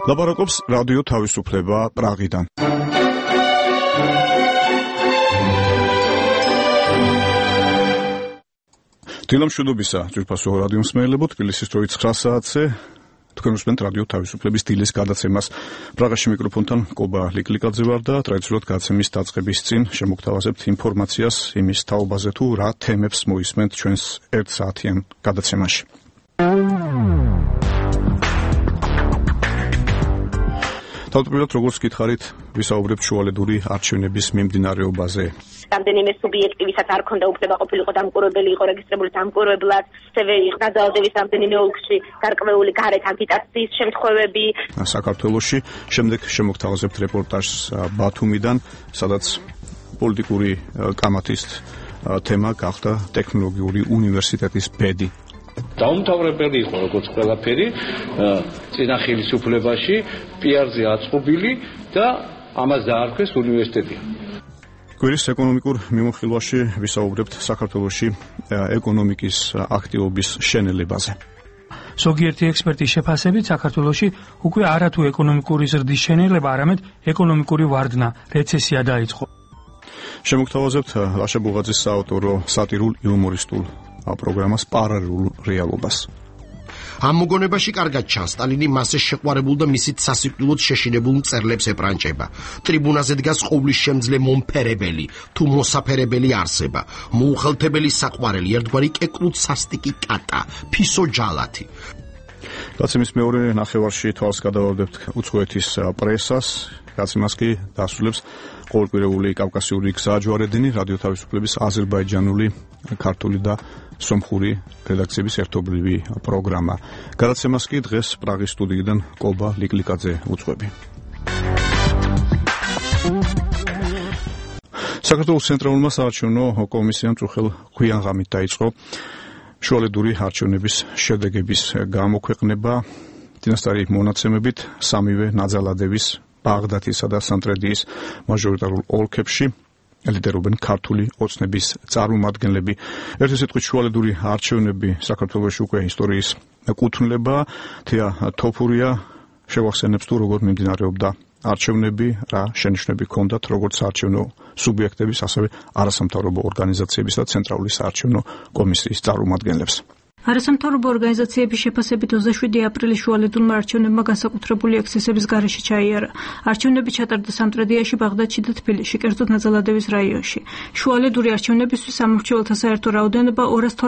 ლაპარაკობს რადიო თავისუფლება პრაღიდან. დილამშვიდობისა ძვირფასო რადიო მსმენელებო, თბილისის დროით 9 საათზე თქვენ უსმენთ რადიო თავისუფლების დილის გადაცემას. პრაღაში მიკროფონთან კობა ლიკლიკაძე ვარ და ტრადიციულად გადაცემის დაწყების წინ შემოგთავაზებთ ინფორმაციას იმის თაობაზე თუ რა თემებს მოისმენთ ჩვენს 1 საათიან გადაცემაში. თავდაპირველად როგორც გითხარით, ვისაუბრებთ შუალედური არჩევნების მიმდინარეობაზე. რამდენიმე სუბიექტი, ვისაც არ ქონდა უფლება ყოფილიყო დამკვირვებელი, იყო რეგისტრირებული დამკვირვებლად, ასევე იყო დაძალდების რამდენიმე ოლქში გარკვეული გარეთ აგიტაციის შემთხვევები. საქართველოში შემდეგ შემოგთავაზებთ რეპორტაჟს ბათუმიდან, სადაც პოლიტიკური კამათის თემა გახდა ტექნოლოგიური უნივერსიტეტის ბედი. დაუმთავრებელი იყო როგორც ყველაფერი წინა ხელისუფლებაში, პიარზე აწყობილი და ამას დაარქვეს უნივერსიტეტი. კვირის ეკონომიკურ მიმოხილვაში ვისაუბრებთ საქართველოში ეკონომიკის აქტივობის შენელებაზე. ზოგიერთი ექსპერტის შეფასებით საქართველოში უკვე არათუ ეკონომიკური ზრდის შენელება, არამედ ეკონომიკური ვარდნა, რეცესია დაიწყო. შემოგთავაზებთ ლაშა ბუღაძის საავტორო სატირულ-იუმორისტულ პროგრამას პარალელურ რეალობას. ამ მოგონებაში კარგად ჩანს სტალინი მასზე შეყვარებულ და მისით სასიკვდილოდ შეშინებულ მწერლებს ეპრანჭება. ტრიბუნაზე დგას ყოვლის შემძლე მომფერებელი თუ მოსაფერებელი არსება, მოუხელთებელი საყვარელი, ერთგვარი კეკლუც სასტიკი კატა, ფისო ჯალათი. გაცემის მეორე ნახევარში თვალს გადავარდებთ უცხოეთის პრესას, გაცემას კი დასრულებს ყოველკვირეული კავკასიური გზაჯვარედინი, რადიო თავისუფლების აზერბაიჯანული, ქართული და სომხური რედაქციების ერთობლივი პროგრამა. გადაცემას კი დღეს პრაღის სტუდიიდან კობა ლიკლიკაძე უძღვები. საქართველოს ცენტრალურმა საარჩევნო კომისიამ წუხელ ქვიან-ღამით დაიწყო შუალედური არჩევნების შედეგების გამოქვეყნება. წინასწარი მონაცემებით სამივე ნაძალადების ბაღდათისა და სამტრედიის მაჟორიტარულ ოლქებში ლიდერობენ ქართული ოცნების წარმომადგენლები. ერთი სიტყვით შუალედური არჩევნები საქართველოში უკვე ისტორიის კუთვნილება. თეა თოფურია შევახსენებს თუ როგორ მიმდინარეობდა არჩევნები, რა შენიშვნები ჰქონდათ როგორც არჩევნო სუბიექტების, ასევე არასამთავრობო ორგანიზაციების და ცენტრალური საარჩევნო კომისიის წარმომადგენლებს. არასამთავრობო ორგანიზაციების შეფასებით 27 აპრილის შუალედურმა არჩევნებმა განსაკუთრებული ექსცესების გარეშე ჩაიარა. არჩევნები ჩატარდა სამტრედიაში, ბაღდათში და თბილისში, კერძოდ ნაძალადების რაიონში. შუალედური არჩევნებისთვის სამმართველთა საერთო რაოდენობა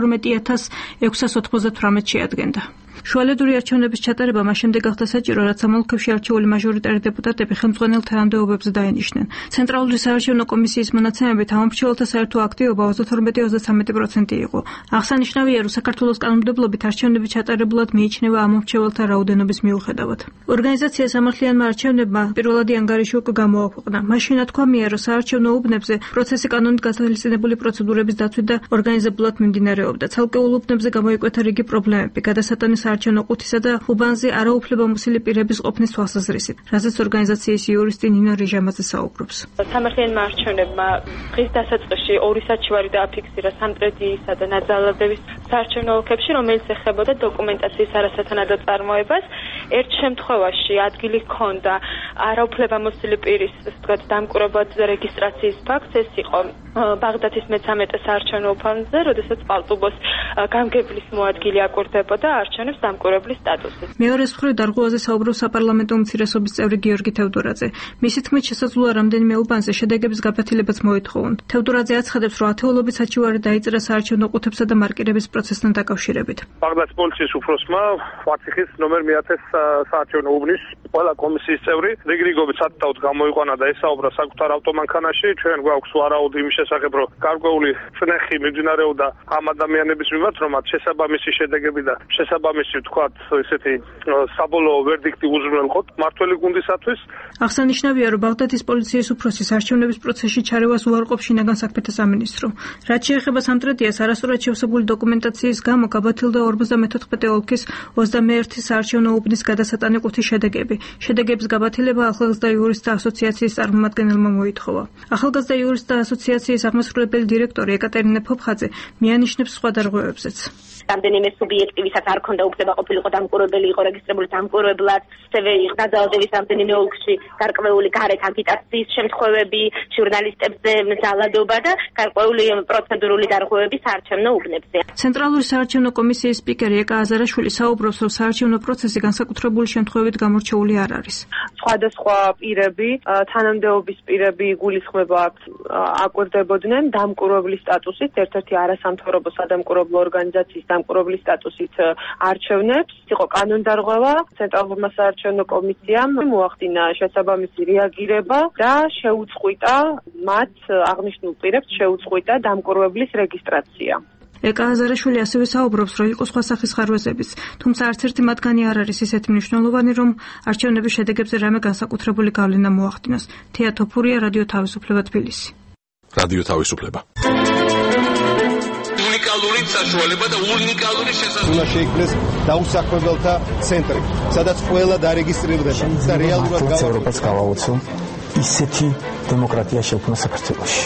212,698 შეადგენდა. შუალედური არჩევნების ჩატარება მას შემდეგ გახდა საჭირო, რაც ამ ოლქებში არჩეული მაჟორიტარი დეპუტატები ხელმძღვანელ თანამდებობებზე დაენიშნენ. ცენტრალური საარჩევნო კომისიის მონაცემებით ამომრჩეველთა საერთო აქტივობა 32-33% იყო. აღსანიშნავია, რომ საქართველოს კანონმდებლობით არჩევნები ჩატარებულად მიიჩნევა ამომრჩეველთა რაოდენობის მიუხედავად. ორგანიზაცია სამართლიანმა არჩევნებმა პირველადი ანგარიში უკვე გამოაქვეყნა. მაშინ ნათქვამია, რომ საარჩევნო უბნებზე პროცესი კანონით გათვალისწინებული პროცედურების დაცვით და ორგანიზებულად მიმდინარეობდა. ცალკეულ უბნებზე გამოიკვეთა რიგი პრობლემები, გადასატანის არჩევნო ყუთისა და უბანზე არაუფლებამოსილი პირების ყოფნის თვალსაზრისით, რაზეც ორგანიზაციის იურისტი ნინო რეჟამაძე საუბრობს. სამართლიანმა არჩევნებმა დღის დასაწყისში 2 საჩივარი დააფიქსირა სამტრედიისა და ნაძალადების საარჩევნო ოლქებში, რომელიც ეხებოდა დოკუმენტაციის არასათანადო წარმოებას. ერთ შემთხვევაში ადგილი ჰქონდა არაუფლებამოსილი პირის, ასე ვთქვათ, დამკვირვებლად რეგისტრაციის ფაქტს. ეს იყო ბაღდათის მე-13 საარჩევნო უბანზე, როდესაც პალტუბოს გამგებლის მოადგილე აკვირდებოდა არჩევნებს დამკვირვებლის სტატუსით. მეორეს მხრივ დარღვევაზე საუბრობს საპარლამენტო უმცირესობის წევრი გიორგი თევდორაძე. მისი თქმით, შესაძლოა რამდენიმე უბანზე შედეგების გაფართილებაც მოითხოვონ. თევდორაძე აცხადებს, რომ ათეულობით საჩივარი დაიწერა საარჩევნო ყუთებსა და მარკირების პროცესთან დაკავშირებით. ბაღდათის პოლიციის უფროსმა ვარციხის ნომერ 1000 საარჩევნო უბნის ყველა კომისიის წევრი რიგრიგობით სათაოდ გამოიყვანა და ესაუბრა საკუთარ ავტომანქანაში. ჩვენ გვაქვს ვარაუდი იმის შესახებ, რომ გარკვეული წნეხი მიმდინარეობდა ამ ადამიანების მიმართ, რომ მათ შესაბამისი შედეგები და შესაბამისი ვთქვათ ესეთი საბოლოო ვერდიქტი უზრუნველყოთ მართველი გუნდისათვის. აღსანიშნავია, რომ ბაღდათის პოლიციის უფროსის არჩევნების პროცესში ჩარევას უარყოფს შინაგან საქმეთა სამინისტრო. რაც შეეხება სამტრედიას, არასწორად შევსებული დოკუმენტაციის გამო გაბათილდა 54 ოლქის 21 საარჩევნო უბნის გადასატანი ყუთის შედეგები. შედეგების გაბათილება ახალგაზრდა იურისტთა ასოციაციის წარმომადგენელმა მოითხოვა. ახალგაზრდა იურისტთა ასოციაციის აღმასრულებელი დირექტორი ეკატერინა ფოფხაძე მიანიშნებს სხვა დარღვევებს. დაწესებულებებზეც. რამდენიმე სუბიექტი, ვისაც არ ქონდა უფლება ყოფილიყო დამკვირვებელი, იყო რეგისტრირებული დამკვირვებლად, ასევე დაძალდების რამდენიმე ოლქში გარკვეული გარეთ აგიტაციის შემთხვევები, ჟურნალისტებზე ძალადობა და გარკვეული პროცედურული დარღვევები საარჩევნო უბნებზე. ცენტრალური საარჩევნო კომისიის სპიკერი ეკა აზარაშვილი საუბრობს, რომ საარჩევნო პროცესი განსაკუთრებული შემთხვევებით გამორჩეული არ არის. სხვადასხვა პირები, თანამდებობის პირები გულისხმება აკვირდებოდნენ დამკვირვებლის სტატუსით, ერთ-ერთი არასამთავრობო სადამკვირვებლო ორგანიზაციის დამკვირვებლის სტატუსით არჩევნებს. იყო კანონდარღვევა, ცენტრალურმა საარჩევნო კომისიამ მოახდინა შესაბამისი რეაგირება და შეუწყვიტა მათ აღნიშნულ პირებს დამკვირვებლის რეგისტრაცია. ეკა აზარაშვილი ასევე საუბრობს, რომ იყო სხვა სახის ხარვეზებიც, თუმცა არც ერთი მათგანი არ არის ისეთი მნიშვნელოვანი, რომ არჩევნების შედეგებზე რამე განსაკუთრებული გავლენა მოახდინოს. თეა თოფურია, რადიო თავისუფლება, თბილისი. რადიო თავისუფლება. უნიკალური საშუალება და უნიკალური შესაძლებლობა. უნდა შეიქმნეს დაუსაქმებელთა ცენტრი, სადაც ყველა დარეგისტრირდება და რეალურად ევროპას გავაოცო ისეთი დემოკრატია შექმნა საქართველოში.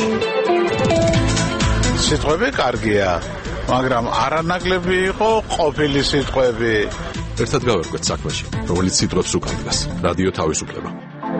სიტყვები კარგია, მაგრამ არანაკლები იყო ყოფილი სიტყვები. ერთად გავერკვეთ საქმეში, რომელიც სიტყვებს უკავშირდება. რადიო თავისუფლება.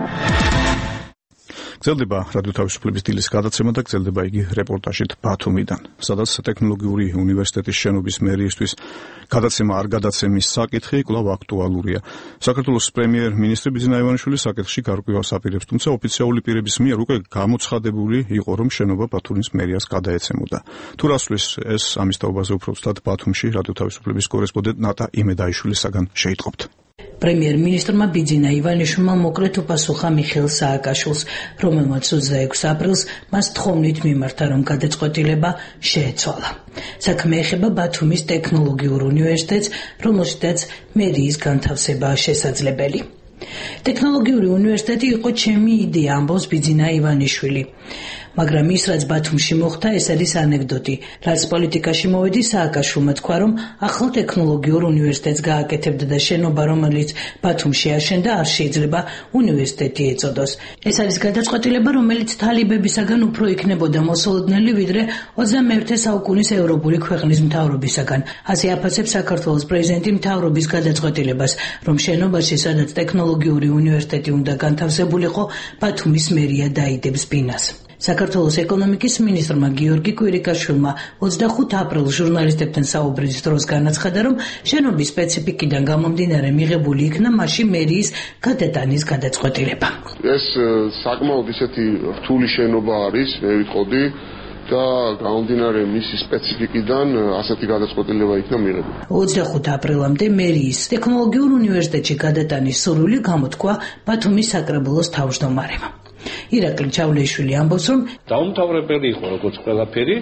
გრძელდება რადიო თავისუფლების დილის გადაცემა და გრძელდება იგი რეპორტაჟით ბათუმიდან, სადაც ტექნოლოგიური უნივერსიტეტის შენობის მერიისთვის გადაცემა არ გადაცემის საკითხი კვლავ აქტუალურია. საქართველოს პრემიერ-მინისტრი ბიძინა ივანიშვილი საკითხში გარკვევას აპირებს, თუმცა ოფიციალური პირების მიერ უკვე გამოცხადებული იყო, რომ შენობა ბათუმის მერიას გადაეცემოდა. თუ რასვლის ეს ამის თაობაზე უფრო ცუდად ბათუმში რადიო თავისუფლების კორესპონდენტ ნატა იმედაიშვილისაგან შეიტყობთ. პრემიერ-მინისტრმა ბიძინა ივანიშვილმა მოკრეთ უპასუხა მიხეილ სააკაშვილს, რომელმაც 26 აპრილს მას თხოვნით მიმართა, რომ გადაწყვეტილება შეეცვალა. საქმე ეხება ბათუმის ტექნოლოგიურ უნივერსიტეტს, რომელშიც მერიის განთავსებაა შესაძლებელი. ტექნოლოგიური უნივერსიტეტი იყო ჩემი იდეა, ამბობს ბიძინა ივანიშვილი. მაგრამ ის, რაც ბათუმში მოხდა, ეს არის ანეკდოტი. რაც პოლიტიკაში მოვედი, სააკაშვილმა თქვა, რომ ახალ ტექნოლოგიურ უნივერსიტეტს გააკეთებდა და შენობა, რომელიც ბათუმში აშენდა, არ შეიძლება უნივერსიტეტი ეწოდოს. ეს არის გადაწყვეტილება, რომელიც თალიბებისაგან უფრო იქნებოდა მოსალოდნელი, ვიდრე 21 საუკუნის ევროპული ქვეყნის მთავრობისაგან. ასე აფასებს საქართველოს პრეზიდენტი მთავრობის გადაწყვეტილებას, რომ შენობაში, სადაც ტექნოლოგიური უნივერსიტეტი უნდა განთავსებულიყო, ბათუმის მერია დაიდებს ბინას. საქართველოს ეკონომიკის მინისტრმა გიორგი კვირიკაშვილმა 25 აპრილს ჟურნალისტებთან საუბრის დროს განაცხადა, რომ შენობის სპეციფიკიდან გამომდინარე მიღებული იქნა მასში მერიის გადატანის გადაწყვეტილება. ეს საკმაოდ ისეთი რთული შენობა არის, მე ვიტყოდი და გამომდინარე მისი სპეციფიკიდან ასეთი გადაწყვეტილება იქნა მიღებული. 25 აპრილამდე მერიის ტექნოლოგიურ უნივერსიტეტში გადატანის სურვილი გამოთქვა ბათუმის საკრებულოს თავმჯდომარემ. ირაკლი ჩავლეიშვილი ამბობს, რომ დაუმთავრებელი იყო როგორც ყველაფერი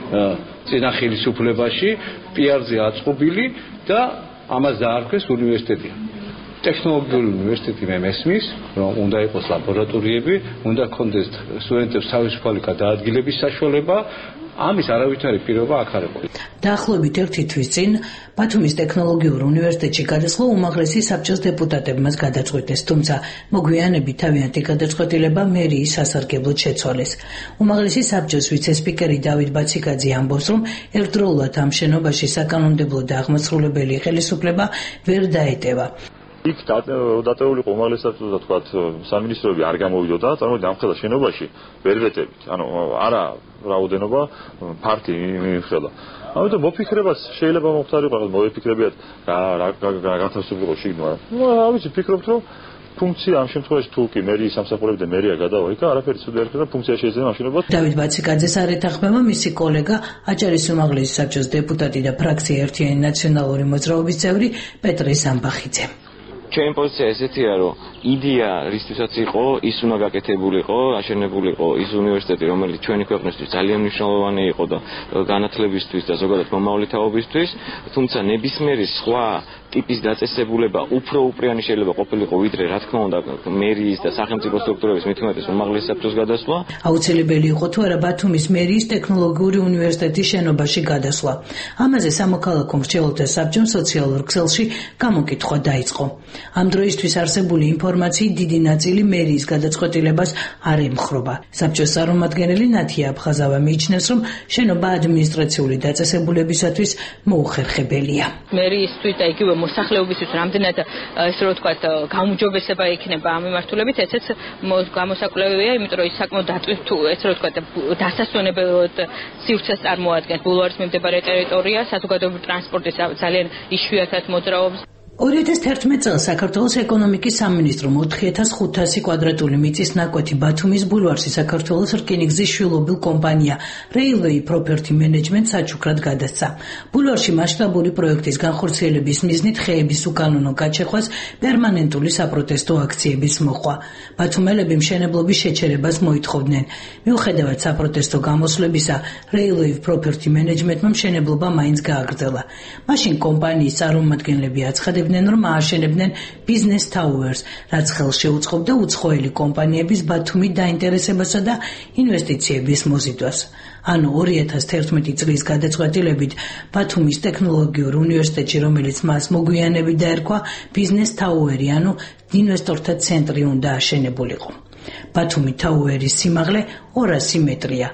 წინა ხელისუფლებაში, პიარზე აწყობილი და ამას დაარქვეს უნივერსიტეტი. ტექნოლოგიური უნივერსიტეტი მე მესმის, რომ უნდა იყოს ლაბორატორიები, უნდა ქონდეს სტუდენტებს თავისუფალი გადაადგილების საშუალება. ამის არავითარი პირობა აქ არ იყო. დაახლოებით 1 თვის წინ ბათუმის ტექნოლოგიურ უნივერსიტეტში გადასვლა უმაღლესი საბჭოს დეპუტატებმაც გადაწყვეტეს, თუმცა მოგვიანებით თავიანთი გადაწყვეტილება მერიის სასარგებლოდ შეცვალეს. უმაღლესი საბჭოს ვიცე-სპიკერი დავით ბაციკაძე ამბობს, რომ ერთდროულად ამ შენობაში საკანონმდებლო და აღმასრულებელი ხელისუფლება ვერ დაეტევა. იქ დატეული იყო უმაღლესი საბჭოს და თქვათ სამინისტროები არ გამოვიდოდა, წარმოიდგინე ამ ხელა შენობაში ვერ ვეტებით. ანუ არა რაოდენობა ფართი მიიღება. ამიტომ მოფიქრებას შეიძლება მომხდარიყო, მოვიფიქრებიათ რა განთავსებულიყო შიგნით. რა ვიცი, ფიქრობთ რომ ფუნქცია ამ შემთხვევაში თუ კი მერიის სამსახურები და მერია გადავა იქ, არაფერი ცუდი არ ხდება, ფუნქცია შეიძლება მაშინობა. დავით ბაციკაძეს არ ეთანხმება მისი კოლეგა, აჭარის უმაღლესი საბჭოს დეპუტატი და ფრაქცია ერთიანი ნაციონალური მოძრაობის წევრი პეტრე სამბახიძე. ჩემი პოზიცია ესეთია, რომ იდეა რისთვისაც იყო, ის უნდა გაკეთებულიყო, აშენებულიყო ის უნივერსიტეტი, რომელიც ჩვენი ქვეყნისთვის ძალიან მნიშვნელოვანი იყო და განათლებისთვის და ზოგადად მომავალი თაობისთვის, თუმცა ნებისმიერი სხვა ტიპის დაწესებულება უფრო უპრიანი შეიძლება ყოფილიყო, ვიდრე რა თქმა უნდა მერიის და სახელმწიფო სტრუქტურების მით უმეტეს უმაღლეს საბჭოს გადასვლა. აუცილებელი იყო თუ არა ბათუმის მერიის ტექნოლოგიური უნივერსიტეტის შენობაში გადასვლა. ამაზე სამოქალაქო მრჩეველთა საბჭომ სოციალურ ქსელში გამოკითხვა დაიწყო. ამ დროისთვის არსებული ინფორმაციის დიდი ნაწილი მერიის გადაწყვეტილებას არ ემხრობა. საბჭოს წარმომადგენელი ნათია აფხაზავა მიიჩნევს, რომ შენობა ადმინისტრაციული დაწესებულებისათვის მოუხერხებელია. მერიისთვის და იგივე მოსახლეობისთვის რამდენად ესე რომ ვთქვათ გაუმჯობესება იქნება ამ მიმართულებით, ესეც გამოსაკვლევია, იმიტომ რომ ის საკმაოდ თუ ესე რომ ვთქვათ დასასვენებლად სივრცეს წარმოადგენს. ბულვარის მიმდებარე ტერიტორია საზოგადოებრივი ტრანსპორტის ძალიან იშვიათად მოძრაობს. 2011 წელს საქართველოს ეკონომიკის სამინისტრო 4500 კვადრატული მიწის ნაკვეთი ბათუმის ბულვარში საქართველოს რკინიგზის შვილობილ კომპანია Railway Property Management საჩუქრად გადასცა. ბულვარში მასშტაბური პროექტის განხორციელების მიზნით ხეების უკანონო გაჩეხვას პერმანენტული საპროტესტო აქციების მოყვა. ბათუმელები მშენებლობის შეჩერებას მოითხოვდნენ. მიუხედავად საპროტესტო გამოსვლებისა, Railway Property Management-მა მშენებლობა მაინც გააგრძელა. მაშინ კომპანიის წარმომადგენლები აცხადებდნენ, რომ ააშენებდნენ Business Towers, რაც ხელს შეუწყობდა უცხოელი კომპანიების ბათუმით დაინტერესებასა და ინვესტიციების მოზიდვას. ანუ 2011 წლის გადაწყვეტილებით ბათუმის ტექნოლოგიურ უნივერსიტეტში, რომელიც მას მოგვიანებით დაერქვა Business Tower-ი, ანუ ინვესტორთა ცენტრი უნდა აშენებულიყო. ბათუმი თაუერის სიმაღლე 200 მეტრია,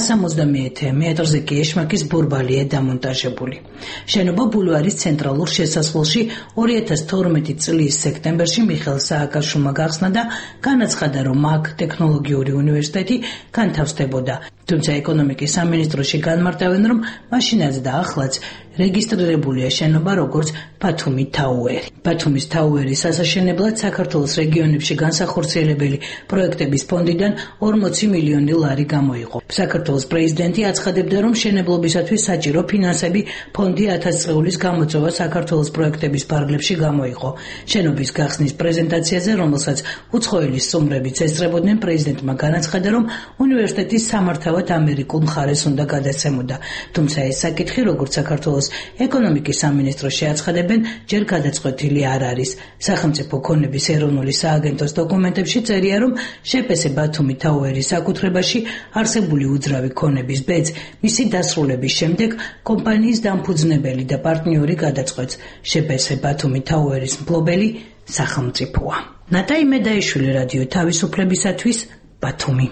170 მეტრზე კი ეშმაკის ბორბალია დამონტაჟებული. შენობა ბულვარის ცენტრალურ შესასვლელში 2012 წლის სექტემბერში მიხეილ სააკაშვილმა გახსნა და განაცხადა, რომ აქ ტექნოლოგიური უნივერსიტეტი განთავსდებოდა. თუმცა ეკონომიკის სამინისტროში განმარტავენ, რომ მაშინაც და ახლაც რეგისტრირებულია შენობა როგორც ბათუმი თაუერი. ბათუმის თაუერის ასაშენებლად საქართველოს რეგიონებში განსახორციელებელი პროექტების ფონდიდან 40 მილიონი ლარი გამოიყო. საქართველოს პრეზიდენტი აცხადებდა, რომ მშენებლობისათვის საჭირო ფინანსები ფონდი 1000 წლების გამოწვევა საქართველოს პროექტების ფარგლებში გამოიყო. შენობის გახსნის პრეზენტაციაზე, რომელსაც უცხოელი სტუმრებიც ესწრებოდნენ, პრეზიდენტმა განაცხადა, რომ უნივერსიტეტის სამართავად ამერიკულ მხარეს უნდა გადაცემოდა. თუმცა ეს საკითხი, როგორც საქართველოს ეკონომიკის სამინისტროში აცხადებენ, ჯერ გადაწყვეტილი არ არის. სახელმწიფო ქონების ეროვნული სააგენტოს დოკუმენტებში წერია, რომ შპს ბათუმი თაუერის საკუთრებაში არსებული უძრავი ქონების ბეძ მისი დასრულების შემდეგ კომპანიის დამფუძნებელი და პარტნიორი გადაწყვეტს. შპს ბათუმი თაუერის მფლობელი სახელმწიფოა. ნატაი მედაიშვილი, რადიო თავისუფლებისათვის, ბათუმი.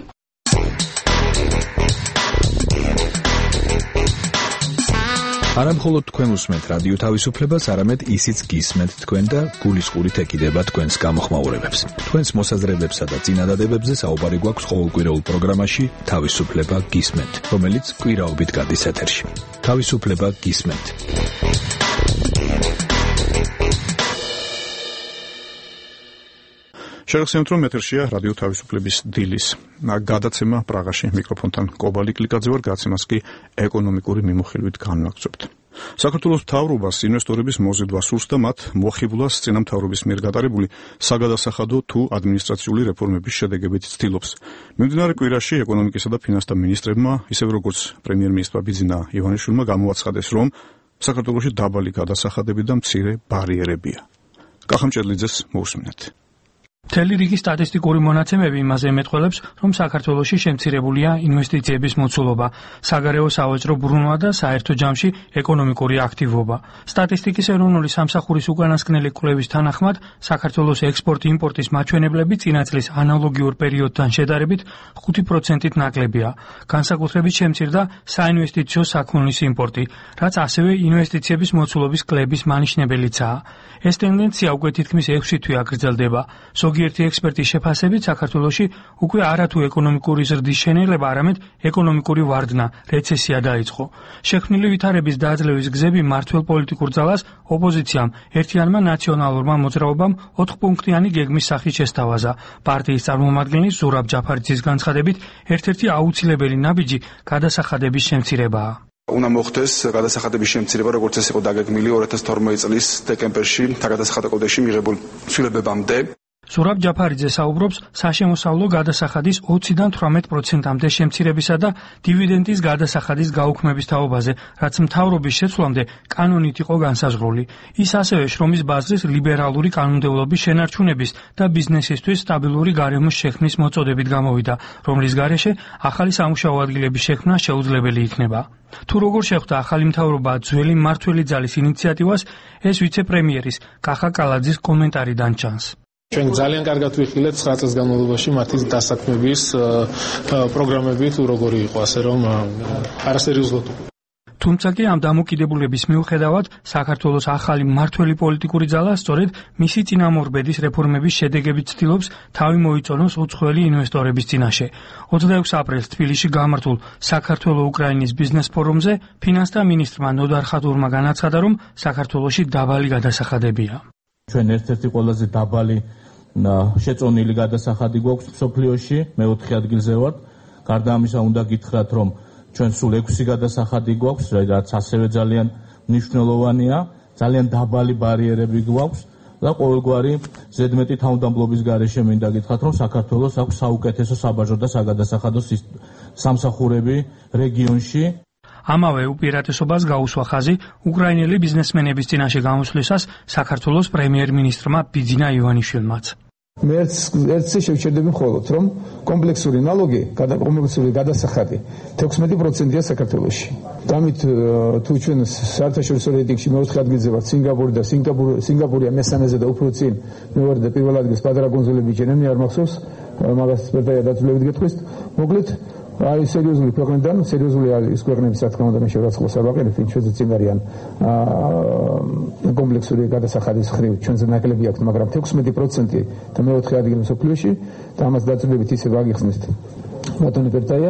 არა მხოლოდ თქვენ უსმენთ რადიო თავისუფლებას, არამედ ისიც გისმენთ თქვენ და გულისყურით ეკიდება თქვენს გამოხმაურებებს. თქვენს მოსაზრებებსა და წინადადებებზე საუბარი გვაქვს ყოველკვირეულ პროგრამაში თავისუფლება გისმენთ, რომელიც კვირაობით გადის ეთერში. თავისუფლება გისმენთ. შეგახსენებთ, რომ ეთერშია რადიო თავისუფლების დილის გადაცემა პრაღაში. მიკროფონთან კობალი კლიკაძე ვარ, გადაცემას კი ეკონომიკური მიმოხილვით განვაგრძობთ. საქართველოს მთავრობას ინვესტორების მოზიდვა სურს და მათ მოხიბლას წინამთავრობის მიერ გატარებული საგადასახადო თუ ადმინისტრაციული რეფორმების შედეგებით ცდილობს. მიმდინარე კვირაში ეკონომიკისა და ფინანსთა მინისტრებმა, ისევე როგორც პრემიერ-მინისტრმა ბიძინა ივანიშვილმა გამოაცხადეს, რომ საქართველოში დაბალი გადასახადები და მცირე ბარიერებია. კახა მჭედლიძეს მოусმინეთ. მთელი რიგი სტატისტიკური მონაცემები იმაზე ემეთყველებს, რომ საქართველოში შემცირებულია ინვესტიციების მოცულობა, საგარეო სავაჭრო ბრუნვა და საერთო ჯამში ეკონომიკური აქტივობა. სტატისტიკის ეროვნული სამსახურის უკანასკნელი კვლევის თანახმად, საქართველოს ექსპორტ-იმპორტის მაჩვენებლები წინა წლის ანალოგიურ პერიოდთან შედარებით 5%-ით ნაკლებია. განსაკუთრებით შემცირდა საინვესტიციო საქონლის იმპორტი, რაც ასევე ინვესტიციების მოცულობის კლების მანიშნებელიცაა. ეს ტენდენცია უკვე თითქმის 6 თვე აგრძელდება. ზოგიერთი ექსპერტის შეფასებით, საქართველოში უკვე არათუ ეკონომიკური ზრდის შენელება, არამედ ეკონომიკური ვარდნა, რეცესია დაიწყო. შექმნილი ვითარების დაძლევის გზები მმართველ პოლიტიკურ ძალას, ოპოზიციამ, ერთიანმა ნაციონალურმა მოძრაობამ 4-პუნქტიანი გეგმის სახით შესთავაზა. პარტიის წარმომადგენლის ზურაბ ჯაფარიძის განცხადებით, ერთ-ერთი აუცილებელი ნაბიჯი გადასახადების შემცირებაა. უნდა მოხდეს გადასახადების შემცირება, როგორც ეს იყო დაგეგმილი 2012 წლის დეკემბერში საგადასახადო კოდექსში მიღებულ ცვლილებებამდე. ზურაბ ჯაფარიძე საუბრობს საშემოსავლო გადასახადის 20-დან 18%-მდე შემცირებისა და დივიდენდის გადასახადის გაუქმების თაობაზე, რაც მთავრობის შეცვლამდე კანონით იყო განსაზღვრული. ის ასევე შრომის ბაზრის ლიბერალური კანონმდებლობის შენარჩუნების და ბიზნესისთვის სტაბილური გარემოს შექმნის მოწოდებით გამოვიდა, რომლის გარეშე ახალი სამუშაო ადგილების შექმნა შეუძლებელი იქნება. თუ როგორ შეხვდა ახალი მთავრობა ძველი მმართველი ძალის ინიციატივას, ეს ვიცე-პრემიერის კახა კალაძის კომენტარიდან ჩანს. ჩვენ ძალიან კარგად ვიხილეთ 9 წელს განმავლობაში მათი დასაქმების პროგრამები თუ როგორი იყო, ასე რომ არასერიოზულად. თუმცა კი ამ დამოკიდებულების მიუხედავად საქართველოს ახალი მმართველი პოლიტიკური ძალა სწორედ მისი წინამორბედის რეფორმების შედეგებით ცდილობს თავი მოიწონოს უცხოელი ინვესტორების წინაშე. 26 აპრილს თბილისში გამართულ საქართველო-უკრაინის ბიზნეს ფორუმზე ფინანსთა მინისტრმა ნოდარ ხატურმა განაცხადა, რომ საქართველოში დაბალი გადასახადებია. ჩვენ ერთ-ერთი ყველაზე დაბალი შეწონილი გადასახადი გვაქვს მსოფლიოში, მე-4 ადგილზე ვართ. გარდა ამისა უნდა გითხრათ, რომ ჩვენ სულ 6 გადასახადი გვაქვს, რაც ასევე ძალიან მნიშვნელოვანია, ძალიან დაბალი ბარიერები გვაქვს და ყოველგვარი ზედმეტი თავმდაბლობის გარეშე მინდა გითხრათ, რომ საქართველოს აქვს საუკეთესო საბაჟო და საგადასახადო სამსახურები რეგიონში. ამავე უპირატესობას გაუსვა ხაზი უკრაინელი ბიზნესმენების წინაშე გამოსვლისას საქართველოს პრემიერ-მინისტრმა ბიძინა ივანიშვილმაც. მე ერთზე შევჩერდები მხოლოდ, რომ კომპლექსური ნალოგი, კომპლექსური გადასახადი 16%-ია საქართველოში. დამით თუ ჩვენ საერთაშორისო რეიტინგში მე-4 ადგილზე ვართ სინგაპური და სინგაპურია მესამეზე და უფრო წინ მე ვარ და პირველ ადგილს პატარა კონსულები ჯენემი არ მახსოვს, მაგას სპერტაია დაწვრილებით გეტყვის. მოკლედ აი სერიოზული ქვეყნიდან, სერიოზული არის ქვეყნების რა თქმა უნდა მე შევაცხოს არ ვაყენებ, ვინ ჩვენზე წინ არიან კომპლექსური გადასახადის ხრივ ჩვენზე ნაკლები აქვს, მაგრამ 16% და მე-4 ადგილი მსოფლიოში და ამას დაწვრილებით ისე ვაგიხსნით. ბატონი პერტაია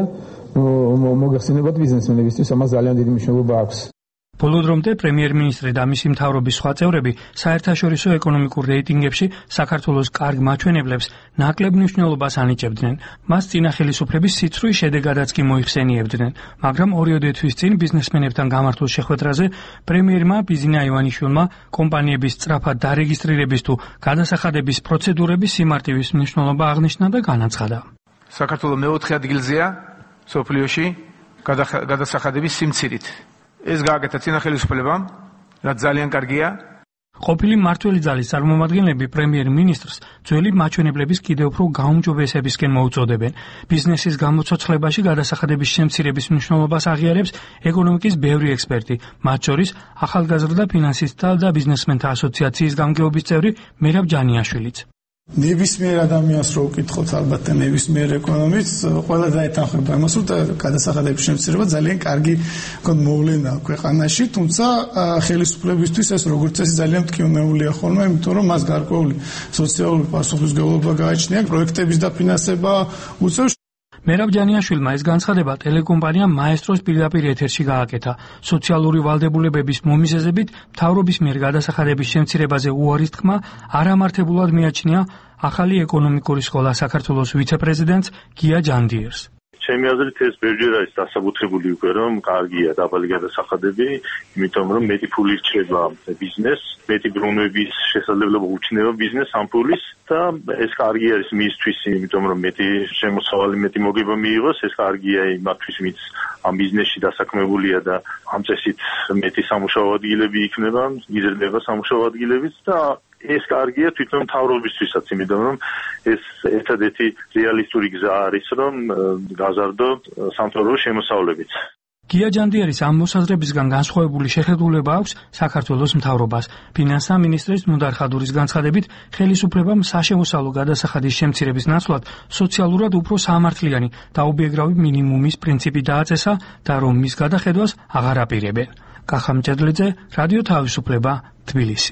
მოგეხსენებათ ბიზნესმენებისთვის ამას ძალიან დიდი მნიშვნელობა აქვს. ბოლო დრომდე პრემიერ-მინისტრი და მისი მთავრობის სხვა წევრები საერთაშორისო ეკონომიკურ რეიტინგებში საქართველოს კარგ მაჩვენებლებს ნაკლებ მნიშვნელობას ანიჭებდნენ. მას წინა ხელისუფლების სიცრუის შედეგადაც კი მოიხსენიებდნენ, მაგრამ 2 თვის წინ ბიზნესმენებთან გამართულ შეხვედრაზე პრემიერმა ბიძინა ივანიშვილმა კომპანიების სწრაფად დარეგისტრირების თუ გადასახადების პროცედურების სიმარტივის მნიშვნელობა აღნიშნა და განაცხადა. საქართველოს მე-4 ადგილზეა სოფლიოში გადასახადების სიმცირით. ეს გააკეთა წინა ხელისუფლებამ, რაც ძალიან კარგია. ყოფილი მმართველი ძალის წარმომადგენლები პრემიერ-მინისტრს ძველი მაჩვენებლების კიდევ უფრო გაუმჯობესებისკენ მოუწოდებენ. ბიზნესის გამოცოცხლებაში გადასახადების შემცირების მნიშვნელობას აღიარებს ეკონომიკის ბევრი ექსპერტი, მათ შორის ახალგაზრდა ფინანსისტთა და ბიზნესმენთა ასოციაციის გამგეობის წევრი მერაბ ჯანიაშვილიც. ნებისმიერ ადამიანს რო ვკითხოთ ალბათ და ნებისმიერ ეკონომისტს ყველა დაეთანხმება იმას, რომ გადასახადების შემცირება ძალიან კარგი მოვლენა ქვეყანაში, თუმცა ხელისუფლებისთვის ეს როგორც წესი ძალიან მტკივნეულია ხოლმე, იმიტომ რომ მას გარკვეული სოციალური პასუხისმგებლობა გააჩნია, პროექტების დაფინანსება უწევს. მერაბ ჯანიაშვილმა ეს განცხადება ტელეკომპანია მაესტროს პირდაპირ ეთერში გააკეთა. სოციალური ვალდებულებების მომიზეზებით მთავრობის მიერ გადასახადების შემცირებაზე უარის თქმა არამართებულად მიაჩნია ახალი ეკონომიკური სკოლა საქართველოს ვიცე-პრეზიდენტს გია ჯანდიერს. ჩემი აზრით ეს ბევრჯერ არის დასაბუთებული უკვე, რომ კარგია დაბალი გადასახადები, იმიტომ რომ მეტი ფული რჩება ბიზნესს, მეტი ბრუნვების შესაძლებლობა უჩნდება ბიზნესს ამ ფულის და ეს კარგი არის მისთვის, იმიტომ რომ მეტი შემოსავალი, მეტი მოგება მიიღოს, ეს კარგია იმათთვის, ვინც ამ ბიზნესში დასაქმებულია და ამ წესით მეტი სამუშაო ადგილები იქნება, იზრდება სამუშაო ადგილებიც და ეს კარგია თვითონ მთავრობისთვისაც, იმიტომ რომ ეს ერთადერთი რეალისტური გზა არის, რომ გაზარდო სამთავრობო შემოსავლებით. გია ჯანდიერის ამ მოსაზრებისგან განსხვავებული შეხედულება აქვს საქართველოს მთავრობას. ფინანსთა მინისტრის ნოდარ ხადურის განცხადებით, ხელისუფლებამ საშემოსავლო გადასახადის შემცირების ნაცვლად სოციალურად უფრო სამართლიანი და უბიეგრავი მინიმუმის პრინციპი დააწესა და რომ მის გადახედვას აღარ აპირებენ. კახა მჭედლიძე, რადიო თავისუფლება, თბილისი.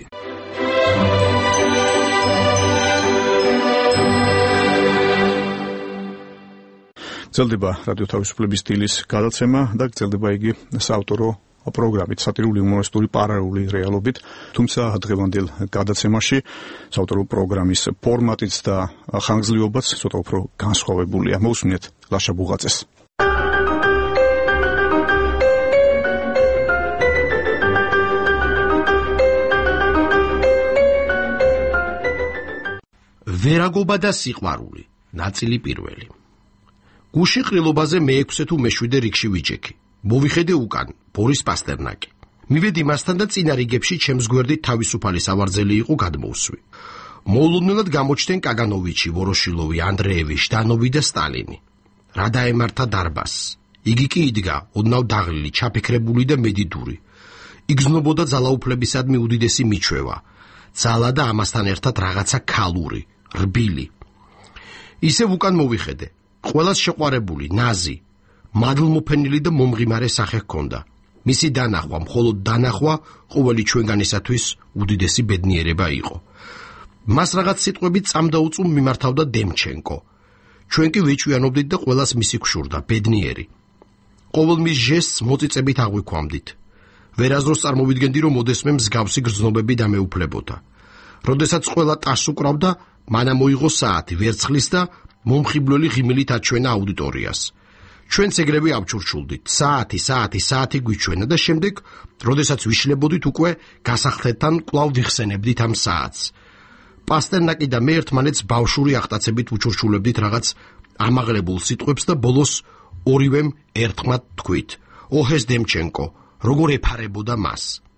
გრძელდება რადიო თავისუფლების სტილის გადაცემა და გრძელდება იგი საავტორო პროგრამით, სატირული უმორესტული პარალელური რეალობით, თუმცა დღევანდელ გადაცემაში საავტორო პროგრამის ფორმატიც და ხანგრძლივობაც ცოტა უფრო განსხვავებულია. მოусმინეთ ლაშა ბუღაწეს. ვერაგობა და სიყვარული, ნაწილი პირველი. გუში ყრილობაზე მე-6 თუ მე-7 რიგში ვიჯექი. მოვიხედე უკან, ბორის პასტერნაკი. მივედი მასთან და წინა რიგებში ჩემს გვერდით თავისუფალი სავარძელი იყო გადმოვსვი. მოულოდნელად გამოჩნდნენ კაგანოვიჩი, ვოროშილოვი, ანდრეევი, ჟდანოვი და სტალინი. რა დაემართა დარბაზს. იგი კი იდგა, ოდნავ დაღლილი, ჩაფიქრებული და მედიდური. იგრძნობოდა ძალაუფლებისადმი უდიდესი მიჩვევა. ძალა და ამასთან ერთად რაღაცა ქალური, რბილი. ისევ უკან მოვიხედე. ყველას შეყვარებული, ნაზი, მადლმოფენილი და მომღიმარე სახე ჰქონდა. მისი დანახვა, მხოლოდ დანახვა ყოველი ჩვენგანისათვის უდიდესი ბედნიერება იყო. მას რაღაც სიტყვებით წამდაუწუმ მიმართავდა დემჩენკო. ჩვენ კი ვიჭვიანობდით და ყველას მისი გშურდა, ბედნიერი. ყოველ მის ჟესტს მოწიწებით აღვიქვამდით. ვერაზროს წარმოვიდგენდი, რომ ოდესმე მსგავსი გრძნობები დამეუფლებოდა. როდესაც ყველა ტას უკრავდა, მანამ მოიღო საათი, ვერცხლის და მომხიბვლელი ღიმილით აჩვენა აუდიტორიას. ჩვენც ეგრევე ავჩურჩულდით, საათი გვიჩვენა და შემდეგ, როდესაც ვიშლებოდით უკვე, გასახთეთთან კვლავ ვიხსენებდით ამ საათს. პასტერნაკი და მე ერთმანეთს ბავშვური ახტაცებით უჩურჩულებდით რაღაც ამაღლებულ სიტყვებს და ბოლოს ორივემ ერთხმად თქვით: ოჰეს დემჩენკო, როგორ ეფარებოდა მას.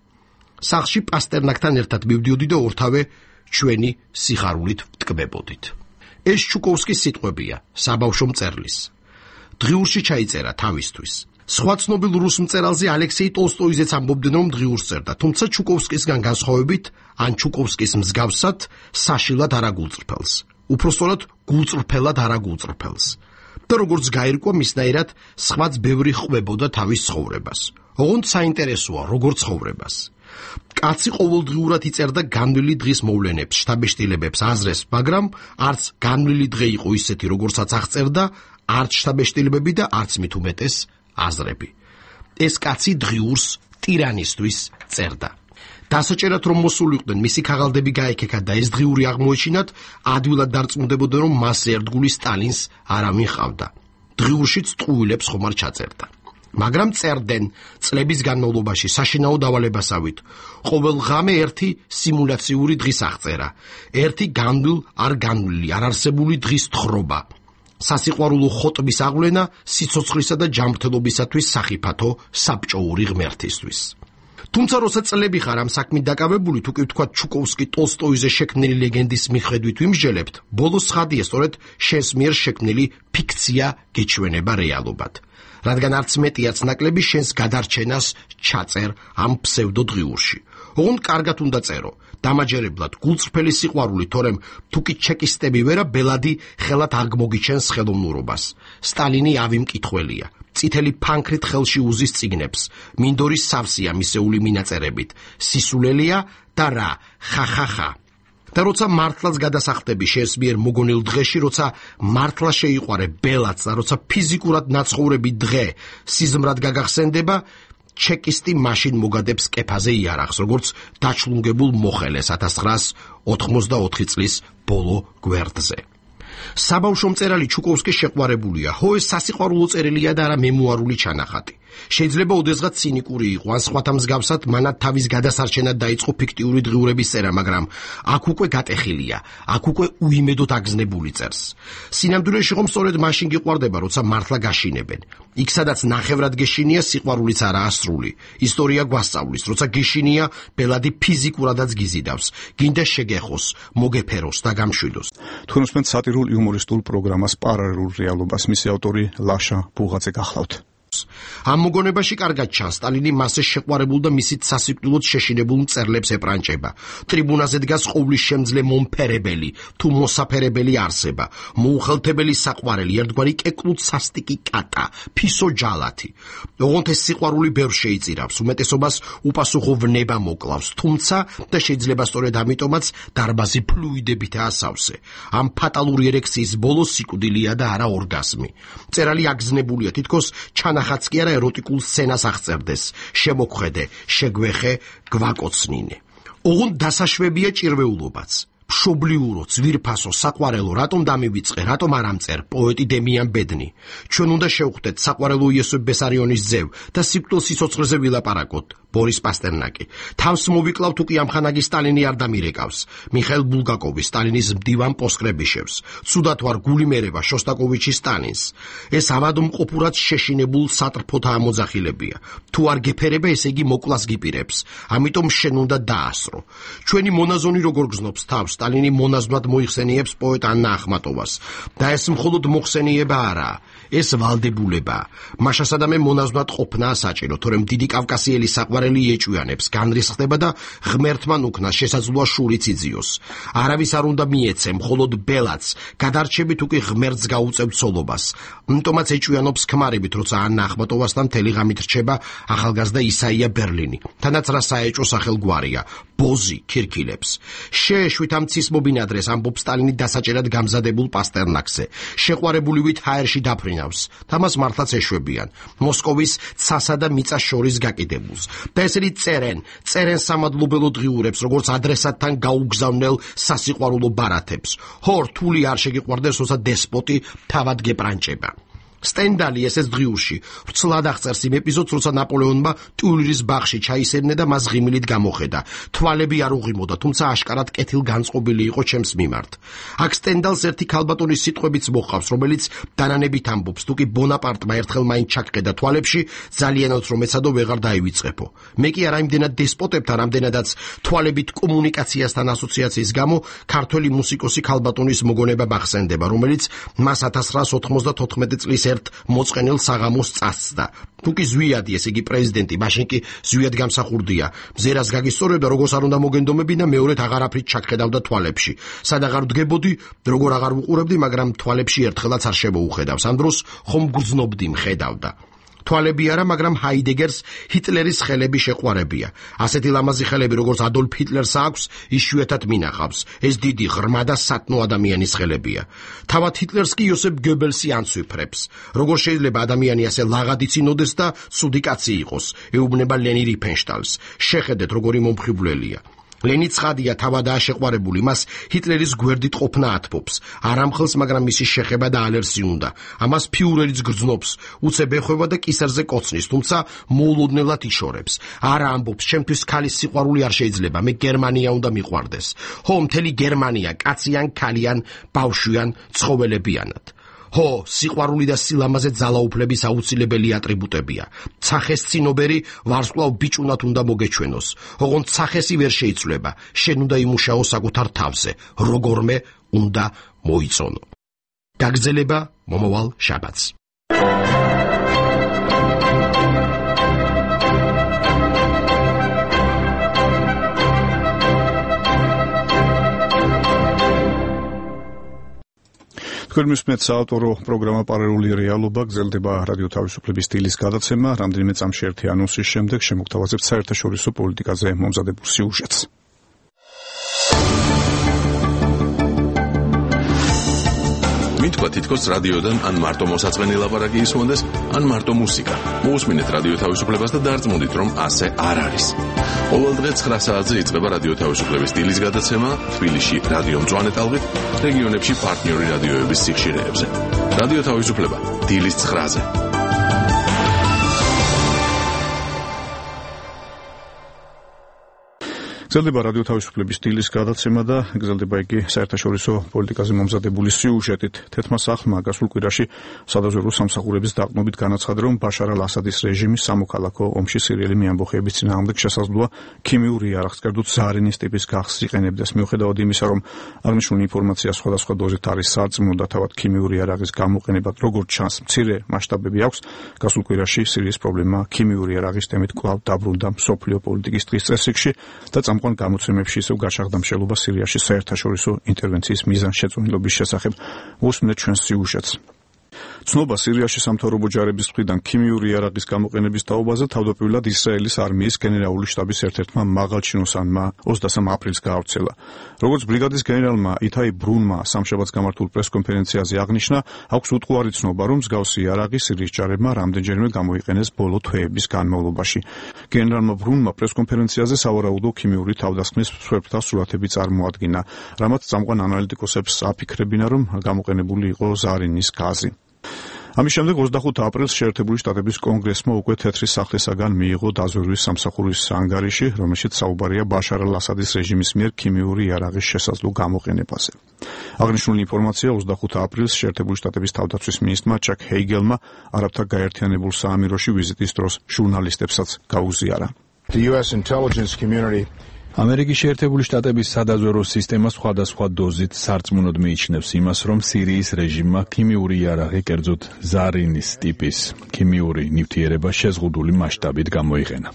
სახლში პასტერნაკთან ერთად მივდიოდი და ორთავე ჩვენი სიხარულით ვტკბებოდით. ეს ჩუკოვსკის სიტყვებია, საბავშვო მწერლის. დღიურში ჩაიწერა თავისთვის. სხვა ცნობილ რუს მწერალზე ალექსეი ტოლსტოიზეც ამბობდნენ, რომ დღიურს წერდა, თუმცა ჩუკოვსკისგან განსხვავებით, ან ჩუკოვსკის მსგავსად, საშილად არ აგულწრფელს. უпростоრად გულწრფელად არ აგულწრფელს. და როგორც გაირკვა, მისნაირად სხვაც ბევრი ხვებოდა თავის ცხოვრებას. ოღონდ საინტერესოა, როგორ ცხოვრებას. კაცი ყოველდღიურად იწერდა განვლილი დღის მოვლენებს, შთაბეჭდილებებს, აზრებს, მაგრამ არც განვლილი დღე იყო ისეთი, როგორცაც აღწერდა, არც შთაბეჭდილებები და არც მით უმეტეს აზრები. ეს კაცი დღიურს ტირანისთვის წერდა. დასაჭერად რომ მოსულიყვნენ, მისი ქაღალდები გაეკექა და ეს დღიური აღმოეჩინათ, ადვილად დარწმუნდებოდა, რომ მას ერთგული სტალინს არავინ ჰყავდა. დღიურშიც ტყუილებს ხომარ ჩაწერდა. მაგრამ წერდნენ წლების განმავლობაში საშინაო დავალებასავით. ყოველ ღამე ერთი სიმულაციური დღის აღწერა, ერთი განვლილ არ განვლილი, არ არსებული დღის თხრობა. სასიყვარულო ხოტბის აღვლენა სიცოცხლისა და ჯანმრთელობისათვის სახიფათო საბჭოური ღმერთისთვის. თუმცა როცა წლები ხარ ამ საქმით დაკავებული, თუ კი ვთქვათ ჩუკოვსკი ტოლსტოიზე შექმნილი ლეგენდის მიხედვით ვიმსჯელებთ, ბოლოს ცხადია სწორედ შენს მიერ შექმნილი ფიქცია გეჩვენება რეალობად. რადგან არც მეტი არც ნაკლები შენს გადარჩენას ჩაწერ ამ ფსევდო დღიურში. ოღონდ კარგად უნდა წერო, დამაჯერებლად, გულწრფელი სიყვარული, თორემ თუ კი ჩეკისტები ვერა ბელადი ხელად არ გმოგიჩენს ხელოვნურობას. სტალინი ავი მკითხველია. წითელი ფანქრით ხელში უზის წიგნებს, მინდორის სავსეა მისეული მინაწერებით, სისულელია და რა, ხახახა. და როცა მართლაც გადასახდები შენს მიერ მოგონილ დღეში, როცა მართლა შეიყვარე ბელადს და როცა ფიზიკურად ნაცხოვრები დღე სიზმრად გაგახსენდება, ჩეკისტი მაშინ მოგადებს კეფაზე იარაღს, როგორც დაჩლუნგებულ მოხელეს 1984 წლის ბოლო გვერდზე. საბავშვო მწერალი ჩუკოვსკი შეყვარებულია, ხო ეს სასიყვარულო წერილია და არა მემუარული ჩანახატი. შეიძლება ოდესღაც ცინიკური იყო, ან სხვათა მსგავსად მანად თავის გადასარჩენად დაიწყო ფიქტიური დღიურების წერა, მაგრამ აქ უკვე გატეხილია, აქ უკვე უიმედოდ აგზნებული წერს. სინამდვილეში ხომ სწორედ მაშინ გიყვარდება, როცა მართლა გაშინებენ. იქ სადაც ნახევრად გეშინია, სიყვარულიც არაა სრული. ისტორია გვასწავლის, როცა გეშინია, ბელადი ფიზიკურადაც გიზიდავს, გინდა შეგეხოს, მოგეფეროს და გამშვიდოს. თქვენ უსმენთ სატირულ იუმორისტულ პროგრამას პარალელურ რეალობას, მისი ავტორი ლაშა ბუღაძე გახლავთ. ამ მოგონებაში კარგად ჩანს, სტალინი მასზე შეყვარებულ და მისით სასიკვდილოდ შეშინებულ მწერლებს ეპრანჭება. ტრიბუნაზე დგას ყოვლის შემძლე მომფერებელი თუ მოსაფერებელი არსება, მოუხელთებელი საყვარელი, ერთგვარი კეკლუც სასტიკი კატა, ფისო ჯალათი. ოღონდ ეს სიყვარული ბევრს შეიწირავს, უმეტესობას უპასუხო ვნება მოკლავს, თუმცა და შეიძლება სწორედ ამიტომაც დარბაზი ფლუიდებითაა სავსე. ამ ფატალური ერექციის ბოლო სიკვდილია და არა ორგაზმი. მწერალი აგზნებულია, თითქოს ჩანახაც კი არა ეროტიკულ სცენას აღწერდეს, შემოქმედე, შეგვეხე, გვაკოცნინე. ოღონდ დასაშვებია ჭირვეულობაც. მშობლიურო, ძვირფასო, საყვარელო, რატომ დამივიწყე, რატომ არ ამწერ, პოეტი დემიან ბედნი. ჩვენ უნდა შევხვდეთ საყვარელო იოსებ ბესარიონის ძევ და სიკვდილ სიცოცხლეზე ვილაპარაკოთ, ბორის პასტერნაკი. თავს მოვიკლავთ უკი ამხანაგი სტალინი არ დამირეკავს. მიხაილ ბულგაკოვი სტალინის მდივან პოსკრებიშევს. ცუდად ვარ გული მერება შოსტაკოვიჩი სტალინს. ეს ავადმყოფურად შეშინებულ სატრფოთა ამოძახილებია. თუ არ გეფერება, ესე იგი მოკლას გიპირებს. ამიტომ შენ უნდა დაასრო. ჩვენი მონაზონი როგორ გზნობს თავს, სტალინი მონაზვნად მოიხსენიებს პოეტ ანნა ახმატოვას. და ეს მხოლოდ მოხსენიება არაა. ეს ვალდებულება. მაშასადამე მონაზვნად ყოფნა საჭირო, თორემ დიდი კავკასიელი საყვარელი ეჭვიანებს, განრისხდება და ღმერთმან უკნას შესაძლოა შურიც იძიოს. არავის არ უნდა მიეცე, მხოლოდ ბელაც, გადარჩებით უკი ღმერთს გაუწევ ცოლობას. ამიტომაც ეჭვიანობს ქმარებით, როცა ანნა ახმატოვასთან მთელი ღამით რჩება ახალგაზრდა ისაია ბერლინი. თანაც რა საეჭვო სახელგვარია, ბოზი ქირქილებს. შეეშვით ამ ცის მობინადრეს ამბობს სტალინი დასაჭერად გამზადებულ პასტერნაკზე. შეყვარებულივით ჰაერში დაფრინავს. თამას მართლაც ეშვებიან. მოსკოვის ცასა და მიწას შორის გაკიდებულს. და ესენი წერენ სამადლობელო დღიურებს, როგორც ადრესატთან გაუგზავნელ სასიყვარულო ბარათებს. ხო, რთული არ შეგიყვარდეს, როცა დესპოტი თავად გეპრანჭება. სტენდალი ესეც დღიურში ვრცლად აღწერს იმ ეპიზოდს, როცა ნაპოლეონმა ტიულერის ბაღში ჩაისერნე და მას ღიმილით გამოხედა. თვალები არ უღიმოდა, თუმცა აშკარად კეთილგანწყობილი იყო ჩემს მიმართ. აქ სტენდალს ერთი ქალბატონის სიტყვებიც მოჰყავს, რომელიც დანანებით ამბობს, თუ კი ბონაპარტმა ერთხელ მაინც ჩაგყედა თვალებში, ძალიანაც რომ ეცადო ვეღარ დაივიწყებო. მე კი არა იმდენად დესპოტებთან, რამდენადაც თვალებით კომუნიკაციასთან ასოციაციის გამო ქართველი მუსიკოსი ქალბატონის მოგონება მახსენდება, რომელიც მას 1994 წლის მოწყენილ საღამოს წასწდა. თუკი ზვიადი, ესე იგი პრეზიდენტი, მაშინ კი ზვიად გამსახურდია. მზერას გაგისწორებდა, როგორც არ უნდა მოგენდომებინა, მეორედ აღარაფრით ჩაგხედავდა თვალებში. სად აღარ ვდგებოდი, როგორ აღარ ვუყურებდი, მაგრამ თვალებში ერთხელაც არ შემოუხედავს. ამ დროს ხომ გრძნობდი, მხედავდა. თვალები არა, მაგრამ ჰაიდეგერს ჰიტლერის ხელები შეყვარებია. ასეთი ლამაზი ხელები, როგორც ადოლფ ჰიტლერს აქვს, იშვიათად მინახავს. ეს დიდი, ღრმა და სათნო ადამიანის ხელებია. თავად ჰიტლერს კი იოსებ გებელსი ანცვიფრებს. როგორ შეიძლება ადამიანი ასე ლაღადი წინოდეს და ცუდი კაცი იყოს? ეუბნება ლენი რიფენშტალს. შეხედეთ, როგორი მომხიბვლელია. ლენი ცხადია, თავადაა შეყვარებული, მას ჰიტლერის გვერდით ყოფნა ათბობს. არ ამხელს, მაგრამ მისი შეხება და ალერსი უნდა. ამას ფიურერიც გრძნობს, უცებ ეხება და კისერზე კოცნის, თუმცა მოულოდნელად იშორებს. არა ამბობს, ჩემთვის ქალის სიყვარული არ შეიძლება, მე გერმანია უნდა მიყვარდეს. ხო, მთელი გერმანია, კაციან, ქალიან, ბავშვიან, ცხოველებიანად. ხო, სიყვარული და სილამაზე ძალაუფლების აუცილებელი ატრიბუტებია. ცახეს წინობერი ვარსკვლავ ბიჭუნად უნდა მოგეჩვენოს. ოღონდ ცახესი ვერ შეიცვლება, შენ უნდა იმუშაო საკუთარ თავზე, როგორმე უნდა მოიწონო. გაგრძელება მომავალ შაბათს. თქვენ მისმენთ საავტორო პროგრამა პარალელური რეალობა, გრძელდება რადიო თავისუფლების სტილის გადაცემა. რამდენიმე წამში ერთი ანონსის შემდეგ შემოგთავაზებთ საერთაშორისო პოლიტიკაზე მომზადებულ სიუჟეტს. მითქვა თითქოს რადიოდან ან მარტო მოსაწყენი ლაპარაკი ისმონდეს, ან მარტო მუსიკა. მოусმინეთ რადიო თავისუფლებას და დარწმუნდით, რომ ასე არ არის. ყოველ დღე 9 საათზე იწყება რადიო თავისუფლების სტილის გადაცემა, თბილისში რადიო მწვანე ტალღით, რეგიონებში პარტნიორი რადიოების სიხშირეებზე. რადიო თავისუფლება დილის 9-ზე. გრძელდება რადიო თავისუფლების სტილის გადაცემა და გრძელდება იგი საერთაშორისო პოლიტიკაზე მომზადებული სიუჟეტით. თეთრმა სახლმა გასულ კვირაში სადაზვერვო სამსახურების დაყრდნობით განაცხადა, რომ ბაშარ ალ-ასადის რეჟიმის სამოქალაქო ომში სირიელი მეამბოხეების წინააღმდეგ შესაძლოა ქიმიური იარაღს, კერძოდ ზარინის ტიპის გახსს იყენებდეს. მიუხედავად იმისა, რომ აღნიშნული ინფორმაცია სხვადასხვა დოზით არის სარწმუნო და თავად ქიმიური იარაღის გამოყენებად როგორც ჩანს მცირე მასშტაბები აქვს, გასულ კვირაში სირიის პრობლემა ქიმიური იარაღის თემით კვლავ დაბრუნდა მსოფლიო პოლიტიკის დღის წესრიგში და წამყვან გამოცემებში ისევ გაჩაღდა მშელობა სირიაში საერთაშორისო ინტერვენციის მიზანშეწონილობის შესახებ. უსმენთ ჩვენს სიუჟეტს. ცნობა სირიაში სამთავრობო ჯარების მხრიდან ქიმიური იარაღის გამოყენების თაობაზე თავდაპირველად ისრაელის არმიის გენერალური შტაბის ერთ-ერთმა მაღალჩინოსანმა 23 აპრილს გაავრცელა. როგორც ბრიგადის გენერალმა ითაი ბრუნმა სამშაბათს გამართულ პრესკონფერენციაზე აღნიშნა, აქვს უტყუარი ცნობა, რომ მსგავსი იარაღი სირიის ჯარებმა რამდენჯერმე გამოიყენეს ბოლო თვეების განმავლობაში. გენერალმა ბრუნმა პრესკონფერენციაზე სავარაუდო ქიმიური თავდასხმის მსხვერპლთა სურათები წარმოადგინა, რამაც წამყვან ანალიტიკოსებს აფიქრებინა, რომ გამოყენებული იყო ზარინის გაზი. ამის შემდეგ 25 აპრილს შეერთებული შტატების კონგრესმა უკვე თეთრი სახლისაგან მიიღო დაზვერვის სამსახურის ანგარიში, რომელშიც საუბარია ბაშარ ალ-ასადის რეჟიმის მიერ ქიმიური იარაღის შესაძლო გამოყენებაზე. აღნიშნული ინფორმაცია 25 აპრილს შეერთებული შტატების თავდაცვის მინისტრმა ჩაკ ჰეიგელმა არაბთა გაერთიანებულ საამიროში ვიზიტის დროს ჟურნალისტებსაც გაუზიარა. ამერიკის შეერთებული შტატების სადაზვერვო სისტემა სხვადასხვა დოზით სარწმუნოდ მიიჩნევს იმას, რომ სირიის რეჟიმმა ქიმიური იარაღი, კერძოდ ზარინის ტიპის ქიმიური ნივთიერება შეზღუდული მასშტაბით გამოიყენა.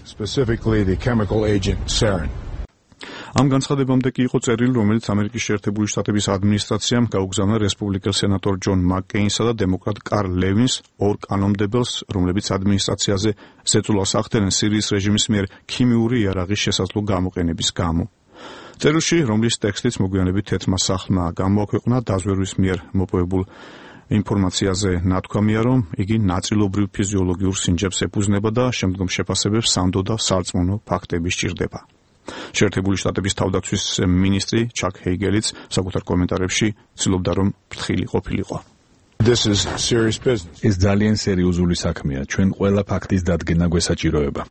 ამ განცხადებამდე კი იყო წერილი, რომელიც ამერიკის შეერთებული შტატების ადმინისტრაციამ გაუგზავნა რესპუბლიკელ სენატორ ჯონ მაკკეინსა და დემოკრატ კარლ ლევინს, ორ კანონმდებელს, რომლებიც ადმინისტრაციაზე ზეწოლას ახდენენ სირიის რეჟიმის მიერ ქიმიური იარაღის შესაძლო გამოყენების გამო. წერილში, რომლის ტექსტიც მოგვიანებით თეთრმა სახლმა გამოაქვეყნა, დაზვერვის მიერ მოპოვებულ ინფორმაციაზე ნათქვამია, რომ იგი ნაწილობრივ ფიზიოლოგიურ სინჯებს ეფუძნება და შემდგომ შეფასებებს სანდო და სარწმუნო ფაქტები სჭირდება. შეერთებული შტატების თავდაცვის მინისტრი ჩაკ ჰეიგელიც საკუთარ კომენტარებში ცდილობდა, რომ ფრთხილი ყოფილიყო. ეს ძალიან სერიოზული საქმეა. ჩვენ ყველა ფაქტის დადგენა გვესაჭიროება.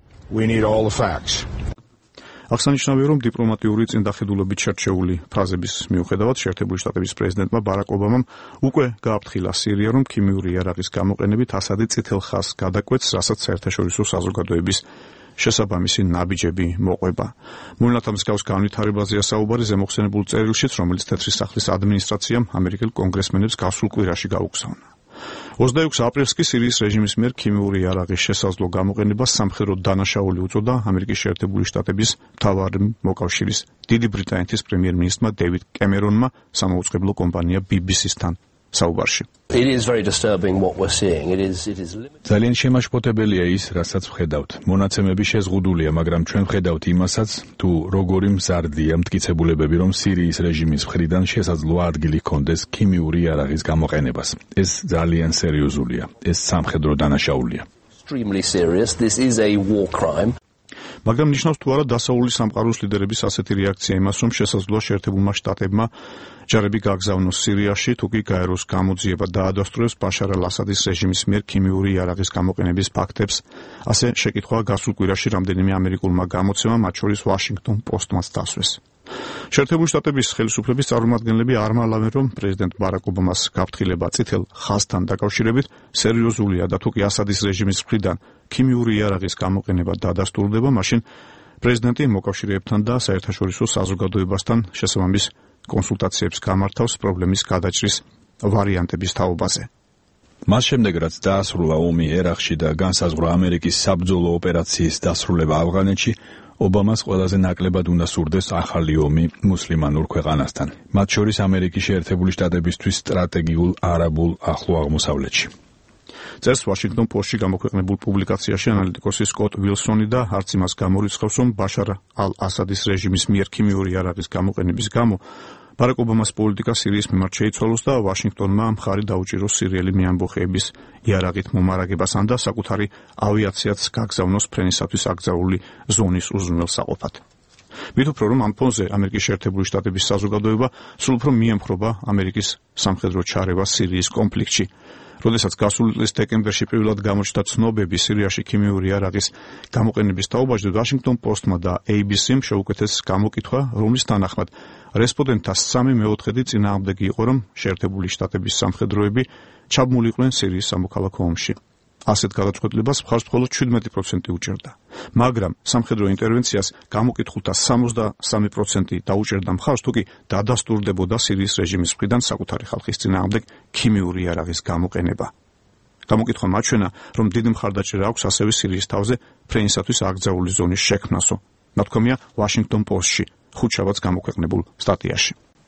აღსანიშნავია, რომ დიპლომატიური წინდახედულობით შერჩეული ფრაზების მიუხედავად შეერთებული შტატების პრეზიდენტმა ბარაკ ობამამ უკვე გააფრთხილა სირია, რომ ქიმიური იარაღის გამოყენებით ასადი წითელ ხაზს გადაკვეთს, რასაც საერთაშორისო საზოგადოების შესაბამისი ნაბიჯები მოყვება. მოვლენათა მსგავს განვითარებაზეა საუბარი ზემოხსენებულ წერილშიც, რომელიც თეთრი სახლის ადმინისტრაციამ ამერიკელ კონგრესმენებს გასულ კვირაში გაუგზავნა. 26 აპრილს კი სირიის რეჟიმის მიერ ქიმიური იარაღის შესაძლო გამოყენებას სამხედრო დანაშაული უწოდა ამერიკის შეერთებული შტატების მთავარი მოკავშირის დიდი ბრიტანეთის პრემიერ-მინისტრმა დეივიდ კემერონმა სამაუწყებლო კომპანია BBC-სთან საუბარში. ძალიან შემაშფოთებელია ის, რასაც ვხედავთ. მონაცემები შეზღუდულია, მაგრამ ჩვენ ვხედავთ იმასაც, თუ როგორი მზარდია მტკიცებულებები, რომ სირიის რეჟიმის მხრიდან შესაძლოა ადგილი ჰქონდეს ქიმიური იარაღის გამოყენებას. ეს ძალიან სერიოზულია. ეს სამხედრო დანაშაულია. მაგრამ ნიშნავს თუ არა დასავლური სამყაროს ლიდერების ასეთი რეაქცია იმას, რომ შესაძლოა შეერთებულმა შტატებმა ჯარები გააგზავნოს სირიაში, თუ კი გაეროს გამოძიება დაადასტურებს ბაშარ ალ-ასადის რეჟიმის მიერ ქიმიური იარაღის გამოყენების ფაქტებს. ასე შეკითხვაა გასულ კვირაში რამდენიმე ამერიკულმა გამოცემამ, მათ შორის ვაშინგტონ პოსტმაც დასვეს. შეერთებული შტატების ხელისუფლების წარმომადგენლები არ მალავენ, რომ პრეზიდენტ ბარაკ ობამას გაფრთხილება წითელ ხაზთან დაკავშირებით სერიოზულია და თუ კი ასადის რეჟიმის მხრიდან ქიმიური იარაღის გამოყენება დადასტურდება, მაშინ პრეზიდენტი მოკავშირეებთან და საერთაშორისო საზოგადოებასთან შესაბამის კონსულტაციებს გამართავს პრობლემის გადაჭრის ვარიანტების თაობაზე. მას შემდეგ, რაც დაასრულა ომი ერაყში და განსაზღვრა ამერიკის საბრძოლო ოპერაციის დასრულება ავღანეთში, ობამას ყველაზე ნაკლებად უნდა სურდეს ახალი ომი მუსლიმანურ ქვეყანასთან, მათ შორის ამერიკის შეერთებული შტატებისთვის სტრატეგიულ არაბულ ახლო აღმოსავლეთში. წერს ვაშინგტონ პოსტში გამოქვეყნებულ პუბლიკაციაში ანალიტიკოსი სკოტ ვილსონი და არც იმას გამორიცხავს, რომ ბაშარ ალ-ასადის რეჟიმის მიერ ქიმიური იარაღის გამოყენების გამო ბარაკ ობამას პოლიტიკა სირიის მიმართ შეიცვალოს და ვაშინგტონმა მხარი დაუჭიროს სირიელი მეამბოხეების იარაღით მომარაგებასთან და საკუთარი ავიაციაც გაგზავნოს ფრენისათვის აკრძალული ზონის უზრუნველსაყოფად. მით უფრო რომ ამ ფონზე ამერიკის შეერთებული შტატების საზოგადოება სულ უფრო მიემხრობა ამერიკის სამხედრო ჩარევას სირიის კონფლიქტში. როდესაც გასული წლის დეკემბერში პირველად გამოჩნდა ცნობები სირიაში ქიმიური იარაღის გამოყენების თაობაზე, ვაშინგტონ პოსტმა და ABC-მ შეუკეთეს გამოკითხვა, რომლის თანახმად რესპონდენტთა 3/4 წინააღმდეგი იყო, რომ შეერთებული შტატების სამხედროები ჩაბმულიყვნენ სირიის სამოქალაქო ომში. ასეთ გადაწყვეტილებას მხარს მხოლოდ 17% უჭერდა. მაგრამ სამხედრო ინტერვენციას გამოკითხულთა 63% დაუჭერდა მხარს, თუ კი დადასტურდებოდა სირიის რეჟიმის მხრიდან საკუთარი ხალხის წინააღმდეგ ქიმიური იარაღის გამოყენება. გამოკითხვა მაჩვენა, რომ დიდი მხარდაჭერა აქვს ასევე სირიის თავზე ფრენისათვის აკრძალული ზონის შექმნასო. ნათქვამია ვაშინგტონ პოსტში, ხუთშაბათს გამოქვეყნებულ სტატიაში.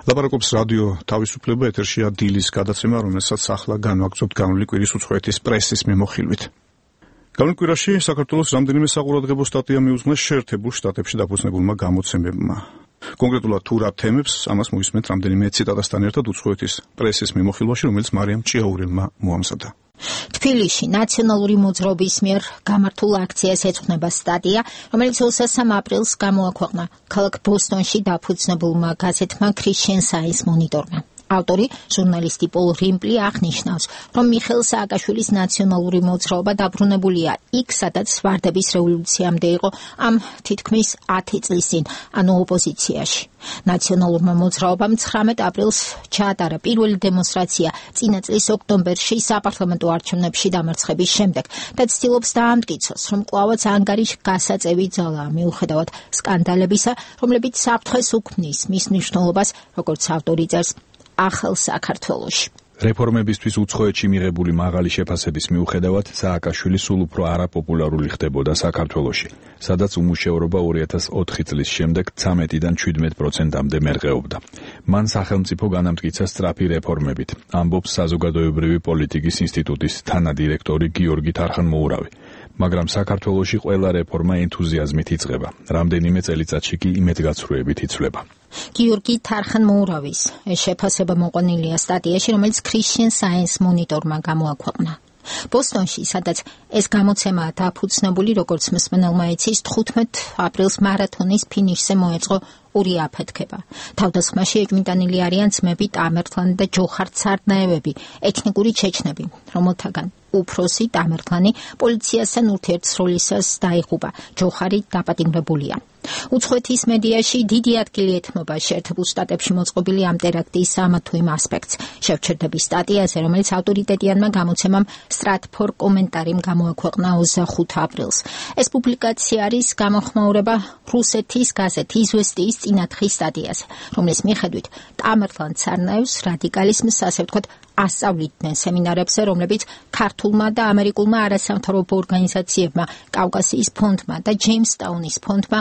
ლაპარაკობს რადიო თავისუფლება, ეთერშია დილის გადაცემა, რომელსაც ახლა განვაგრძობთ განვლილი კვირის უცხოეთის პრესის მიმოხილვით. განვლილ კვირაში საქართველოს რამდენიმე საყურადღებო სტატია მიუძღვნეს შეერთებულ შტატებში დაფუძნებულმა გამოცემებმა. კონკრეტულად თუ რა თემებს, ამას მოისმენთ რამდენიმე ციტატასთან ერთად უცხოეთის პრესის მიმოხილვაში, რომელიც მარიამ ჭიაურელმა მოამზადა. თბილისში ნაციონალური მოძრაობის მიერ გამართულ აქციას ეძღვნება სტატია, რომელიც 23 აპრილს გამოაქვეყნა ქალაქ ბოსტონში დაფუძნებულმა გაზეთმა Christian Science Monitor-მა. ავტორი, ჟურნალისტი პოლ რიმპლი აღნიშნავს, რომ მიხეილ სააკაშვილის ნაციონალური მოძრაობა დაბრუნებულია იქ, სადაც ვარდების რევოლუციამდე იყო ამ თითქმის 10 წლის წინ, ანუ ოპოზიციაში. ნაციონალურმა მოძრაობამ 19 აპრილს ჩაატარა პირველი დემონსტრაცია წინა წლის ოქტომბერში საპარლამენტო არჩევნებში დამარცხების შემდეგ და ცდილობს დაამტკიცოს, რომ კვლავაც ანგარიშ გასაწევი ძალაა მიუხედავად სკანდალებისა, რომლებიც საფრთხეს უქმნის მის მნიშვნელობას, როგორც ავტორი წერს, ახალ საქართველოში. რეფორმებისთვის უცხოეთში მიღებული მაღალი შეფასების მიუხედავად სააკაშვილი სულ უფრო არაპოპულარული ხდებოდა საქართველოში, სადაც უმუშევრობა 2004 წლის შემდეგ 13-დან 17%-მდე მერყეობდა. მან სახელმწიფო განამტკიცა სწრაფი რეფორმებით, ამბობს საზოგადოებრივი პოლიტიკის ინსტიტუტის თანადირექტორი გიორგი თარხან-მოურავი. მაგრამ საქართველოში ყველა რეფორმა ენთუზიაზმით იწყება, რამდენიმე წელიწადში კი იმედგაცრუებით იცვლება. გიორგი თარხან-მოურავის შეფასება მოყვანილია სტატიაში, რომელიც Christian Science Monitor-მა გამოაქვეყნა. ბოსტონში, სადაც ეს გამოცემაა დაფუძნებული, როგორც მსმენელმა იცის, 15 აპრილს მარათონის ფინიშზე მოეწყო ორი აფეთქება. თავდასხმაში ეჭვმიტანილი არიან ძმები ტამერლანი და ჯოხარ ცარნაევები, ეთნიკური ჩეჩნები, რომელთაგან უფროსი ტამერლანი პოლიციასთან ურთიერთსროლისას დაიღუპა, ჯოხარი დაპატიმრებულია. უცხოეთის მედიაში დიდი ადგილი ეთმობა შეერთებულ შტატებში მოწყობილი ამ ტერაქტის ამ თუ იმ ასპექტს. შევჩერდების სტატიაზე, რომელიც ავტორიტეტიანმა გამოცემამ Stratfor კომენტარი გამოაქვეყნა 25 აპრილს. ეს პუბლიკაცია არის გამოხმაურება რუსეთის გაზეთ იზვესტიის წინათხის სტატიაზე, რომლის მიხედვით ტამერლან ცარნაევს რადიკალიზმს, ასე ვთქვათ, ასწავლიდნენ სემინარებზე, რომლებიც ქართულმა და ამერიკულმა არასამთავრობო ორგანიზაციებმა, კავკასიის ფონდმა და ჯეიმსტაუნის ფონდმა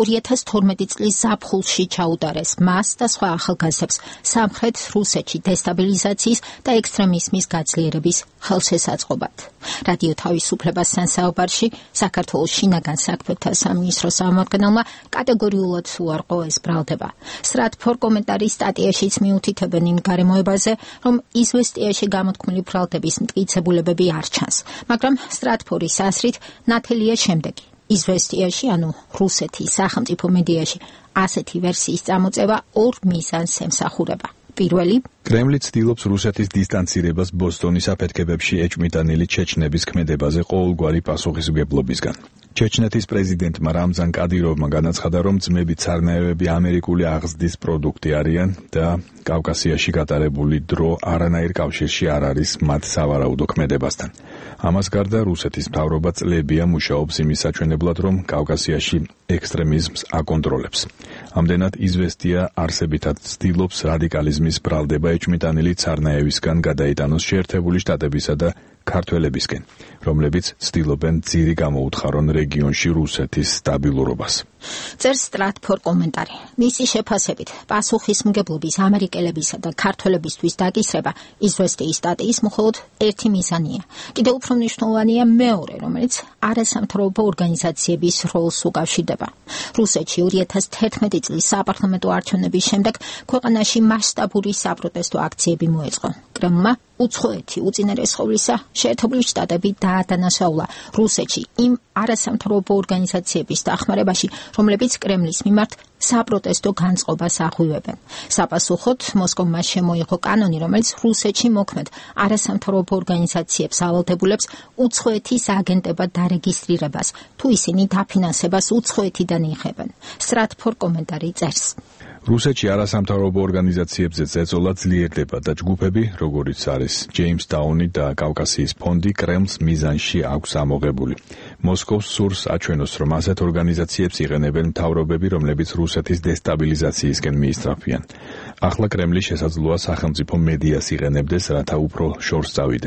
2012 წლის ზაფხულში ჩაუტარეს მას და სხვა ახალგაზრდებს სამხრეთ რუსეთში დესტაბილიზაციის და ექსტრემიზმის გაძლიერების ხელშესაწყობად. რადიო თავისუფლებასთან საუბარში საქართველოს შინაგან საქმეთა სამინისტროს წარმომადგენელმა კატეგორიულად უარყო ეს ბრალდება. Stratfor კომენტარის სტატიაშიც მიუთითებენ იმ გარემოებაზე, რომ იზვესტიაში გამოთქმული ბრალდების მტკიცებულებები არ ჩანს, მაგრამ Stratfor-ის აზრით ნათელია შემდეგი. იზვესტიაში, ანუ რუსეთის სახელმწიფო მედიაში, ასეთი ვერსიის წამოწევა ორ მიზანს ემსახურება. პირველი, კრემლი ცდილობს რუსეთის დისტანცირებას ბოსტონის აფეთქებებში ეჭვმიტანილი ჩეჩნების ქმედებაზე ყოველგვარი პასუხისმგებლობისგან. ჩეჩნეთის პრეზიდენტმა რამზან კადიროვმა განაცხადა, რომ ძმები ცარნაევები ამერიკული აღზრდის პროდუქტი არიან და კავკასიაში გატარებული დრო არანაირ კავშირში არ არის მათ სავარაუდო ქმედებასთან. ამას გარდა რუსეთის მთავრობა წლებია მუშაობს იმის საჩვენებლად, რომ კავკასიაში ექსტრემიზმს აკონტროლებს. ამდენად იზვესტია არსებითად ცდილობს რადიკალიზმის ბრალდება ეჭვმიტანილი ცარნაევისგან გადაიტანოს შეერთებული შტატებისა და ქართველებისკენ, რომლებიც ცდილობენ ძირი გამოუთხარონ რეგიონში რუსეთის სტაბილურობას. წერს Stratfor კომენტარი. მისი შეფასებით, პასუხისმგებლობის ამერიკელებისა და ქართველებისთვის დაკისრება იზვესტიის სტატიის მხოლოდ ერთი მიზანია. კიდევ უფრო მნიშვნელოვანია მეორე, რომელიც არასამთავრობო ორგანიზაციების როლს უკავშირდება. რუსეთში 2011 წლის საპარლამენტო არჩევნების შემდეგ ქვეყანაში მასშტაბური საპროტესტო აქციები მოეწყო. კრემლმა უცხოეთი უწინარესხოვლისა შეერთებული შტატები დაადანაშაულა რუსეთში იმ არასამთავრობო ორგანიზაციების დახმარებაში, რომლებიც კრემლის მიმართ საპროტესტო განწყობას აღვივებენ. საპასუხოდ მოსკოვმა შემოიღო კანონი, რომელიც რუსეთში მოქმედ არასამთავრობო ორგანიზაციებს ავალდებულებს უცხოეთის აგენტებად დარეგისტრირებას, თუ ისინი დაფინანსებას უცხოეთიდან იღებენ. Stratfor კომენტარი წერს. რუსეთში არასამთავრობო ორგანიზაციებზე ზეწოლა ძლიერდება და ჯგუფები, როგორიც არის ჯეიმსტაუნი და კავკასიის ფონდი, კრემლს მიზანში აქვს ამოღებული. მოსკოვს სურს აჩვენოს, რომ ასეთ ორგანიზაციებს იყენებენ მთავრობები, რომლებიც რუსეთის დესტაბილიზაციისკენ მიისწრაფვიან. ახლა კრემლი შესაძლოა სახელმწიფო მედიას იყენებდეს, რათა უფრო შორს წავიდეს.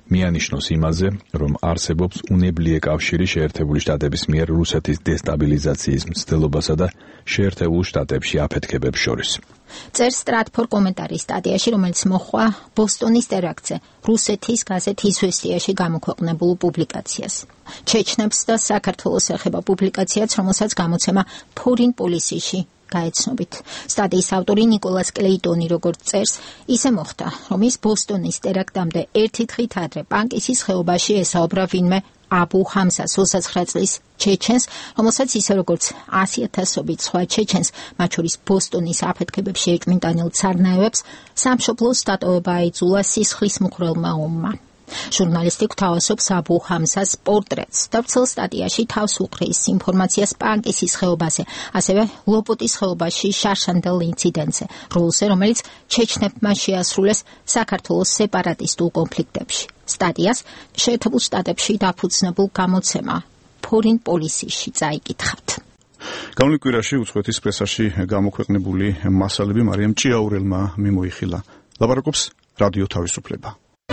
მიანიშნოს იმაზე, რომ არსებობს უნებლიე კავშირი შეერთებული შტატების მიერ რუსეთის დესტაბილიზაციის მცდელობასა და შეერთებულ შტატებში აფეთქებებს შორის. წერს სტრატფორ კომენტარის სტატიაში, რომელიც მოჰყვა ბოსტონის ტერაქტზე რუსეთის გაზეთ „ისვესტიაში“ გამოქვეყნებულ პუბლიკაციას. ჩეჩნებს და საქართველოს ეხება პუბლიკაციაც, რომელსაც გამოცემა Foreign Policy-ში გაეცნობით. სტატიის ავტორი ნიკოლას კლეიტონი როგორც წერს, ისე მოხდა, რომ ის ბოსტონის ტერაქტამდე ერთი დღით ადრე პანკისის ხეობაში ესაუბრა ვინმე აბუ ჰამსას 29 წლის ჩეჩენს, რომელსაც ისე როგორც 100,000-ობით სხვა ჩეჩენს, მათ შორის ბოსტონის აფეთქებებში ეჭვმიტანილ ცარნაევებს, სამშობლოს დატოვება აიძულა სისხლის მუხვრელმა ომმა. ჟურნალისტი გვთავაზობს აბუ ჰამსას პორტრეტს და ვრცელ სტატიაში თავს უყრის ინფორმაციას პანკისის ხეობაზე, ასევე ლოპოტის ხეობაში შარშანდელ ინციდენტზე, როლზე, რომელიც ჩეჩნებმა შეასრულეს საქართველოს სეპარატისტულ კონფლიქტებში. სტატიას შეერთებულ შტატებში დაფუძნებულ გამოცემა Foreign Policy-ში წაიკითხავთ. გამოვლენ კვირაში უცხოეთის პრესაში გამოქვეყნებული მასალები მარიამ ჭიაურელმა მიმოიხილა. ლაპარაკობს რადიო თავისუფლება.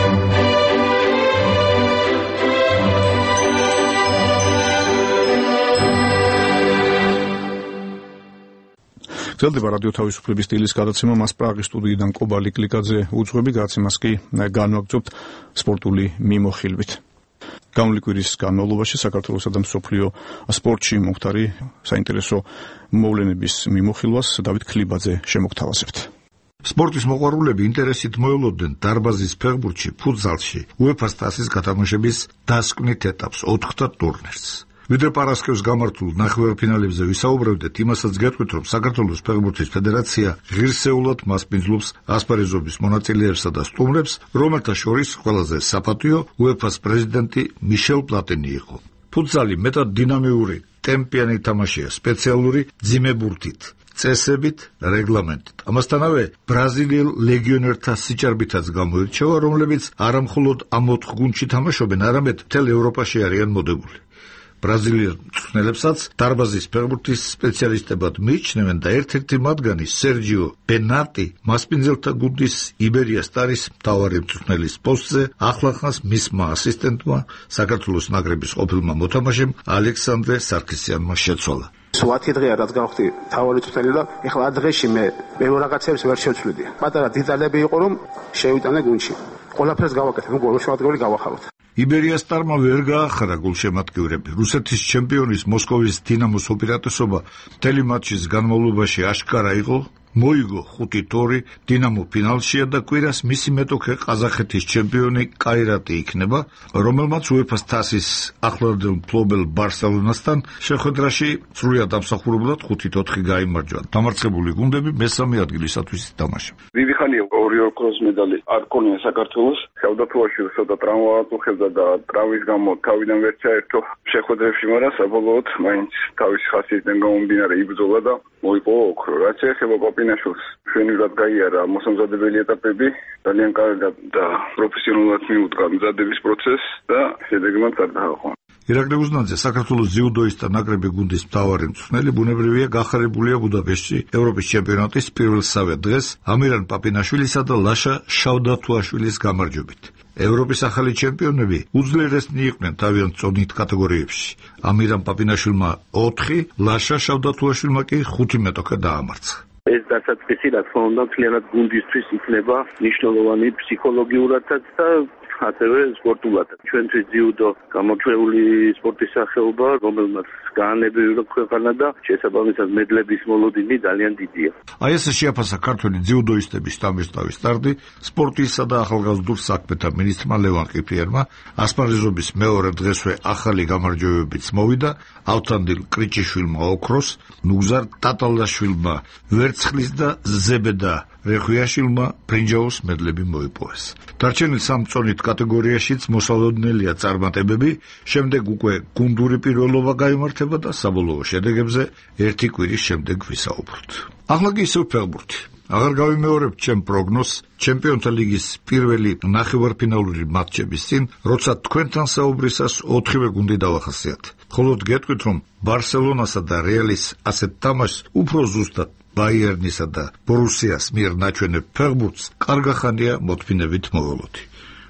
გრძელდება რადიო თავისუფლების სტილის გადაცემა, მას პრაღის სტუდიიდან კობალი კლიკაძე უძღვები, გადაცემას კი განვაგრძობთ სპორტული მიმოხილვით. გამოვლენ კვირის განმავლობაში საქართველოსა და მსოფლიო სპორტში მომხდარი საინტერესო მოვლენების მიმოხილვას დავით ქლიბაძე შემოგთავაზებთ. სპორტის მოყვარულები ინტერესით მოელოდნენ დარბაზის ფეხბურთში, ფუტზალში, UEFA-ს თასის გათამაშების დასკვნით ეტაპს, 4-თა ტურნირს. ვიდრე პარასკევს გამართულ ნახევარფინალებზე ვისაუბრებდეთ, იმასაც გეტყვით, რომ საქართველოს ფეხბურთის ფედერაცია ღირსეულად მასპინძლობს ასპარეზობის მონაწილეებსა და სტუმრებს, რომელთა შორის ყველაზე საპატიო UEFA-ს პრეზიდენტი მიშელ პლატინი იყო. ფუტზალი მეტად დინამიური, ტემპიანი თამაშია, სპეციალური ძიმებურთით, წესებით, რეგლამენტით. ამასთანავე ბრაზილიელ ლეგიონერთა სიჭარბითაც გამოირჩევა, რომლებიც არა მხოლოდ ამ 4 გუნდში თამაშობენ, არამედ მთელ ევროპაში არიან მოდებული. ბრაზილიელ მწვრთნელებსაც დარბაზის ფეხბურთის სპეციალისტებად მიიჩნევენ და ერთ-ერთი მათგანი სერჯიო ბენარტი მასპინძელთა გუნდის იბერია სტარის მთავარი მწვრთნელის პოსტზე ახლახანს მისმა ასისტენტმა საქართველოს ნაკრების ყოფილმა მოთამაშემ ალექსანდრე სარქისიანმა შეცვალა. 10 დღეა რაც გავხდი თავარი წუთელი და ეხლა დღეში მე რაღაცებს ვერ შევცვლიდი. პატარა დეტალები იყო რომ შევიტანე გუნდში. ყველაფერს გავაკეთე, ნუ გოლშემატკივარი გავახარავთ. იბერია სტარმა ვერ გაახარა გოლშემატკივრები. რუსეთის ჩემპიონის მოსკოვის დინამოს უპირატესობა მთელი მატჩის განმავლობაში აშკარა იყო. მოიგო 5-2, დინამო ფინალშია და კვირას მისი მეტოქე ყაზახეთის ჩემპიონი კაირატი იქნება, რომელმაც UEFA-ს თასის ახლანდელ მფლობელ ბარსელონასთან შეხვედრაში სრულად ამსახურებლად 5-4 გაიმარჯვა. დამარცხებული გუნდები მესამე ადგილისათვის ითამაშა. დიდი ხანია ორი ოქროს медали არ ქონია საქართველოს. ხევდათუაშვილს ცოტა ტრავმა აწუხებდა და ტრავმის გამო თავიდან ვერ ჩაერთო შეხვედრებში, მაგრამ საბოლოოდ მაინც თავის ხასიათიდან გამომდინარე იბრძოლა და მოიპოვა ოქრო. რაც ეხება კოპინაშვილს, ჩვენივად გაიარა მოსამზადებელი ეტაპები, ძალიან კარგად და პროფესიონალურად მიუდგა მზადების პროცესს და შედეგმაც არ დაახვევნა. ირაკლი უზნაძე, საქართველოს ძიუდოისტთა ნაკრები გუნდის მთავარი მწვრთნელი, ბუნებრივია გახარებულია ბუდაპეშტში ევროპის ჩემპიონატის პირველსავე დღეს ამირან პაპინაშვილისა და ლაშა შავდათუაშვილის გამარჯვებით. ევროპის ახალი ჩემპიონები უძლიერესნი იყვნენ თავიანთ წონით კატეგორიებში. ამირან პაპინაშვილმა 4, ლაშა შავდათუაშვილმა კი 5 მეტოქე დაამარცხა. ეს დასაწყისი რა თქმა უნდა მთლიანად გუნდისთვის იქნება მნიშვნელოვანი ფსიქოლოგიურადაც და ასევე სპორტულად. ჩვენთვის ძიუდო გამოჩვეული სპორტის სახეობა, რომელმაც გაანებიურა ქვეყანა და შესაბამისად მედლების მოლოდინი ძალიან დიდია. აი ესე შეაფასა ქართველი ძიუდოისტების სამეცნიერო სტარტი სპორტისა და ახალგაზრდულ საქმეთა მინისტრმა ლევან ყიფიანმა. ასპარეზობის მეორე დღესვე ახალი გამარჯვებებიც მოვიდა. ავთანდილ კრიჭიშვილმა ოქროს, ნუგზარ ტატალაშვილმა ვერცხლის და ზებედა რეხვიაშვილმა ბრინჯაოს მედლები მოიპოვეს. დარჩენილ სამ წონით კატეგორიაშიც მოსალოდნელია წარმატებები, შემდეგ უკვე გუნდური პირველობა გაიმართება და საბოლოო შედეგებზე ერთი კვირის შემდეგ ვისაუბროთ. ახლა კი ისევ ფეხბურთი. აღარ გავიმეორებ ჩემ პროგნოზს ჩემპიონთა ლიგის პირველი ნახევარფინალური მატჩების წინ, როცა თქვენთან საუბრისას 4-ვე გუნდი დავახასიათე. ხოლო გეტყვით, რომ ბარსელონასა და რეალის ასეთ თამაშს უფრო ზუსტად ბაიერნისა და ბორუსიას მიერ ნაჩვენებ ფეხბურთს კარგა ხანია მოთმინებით მოველოდი.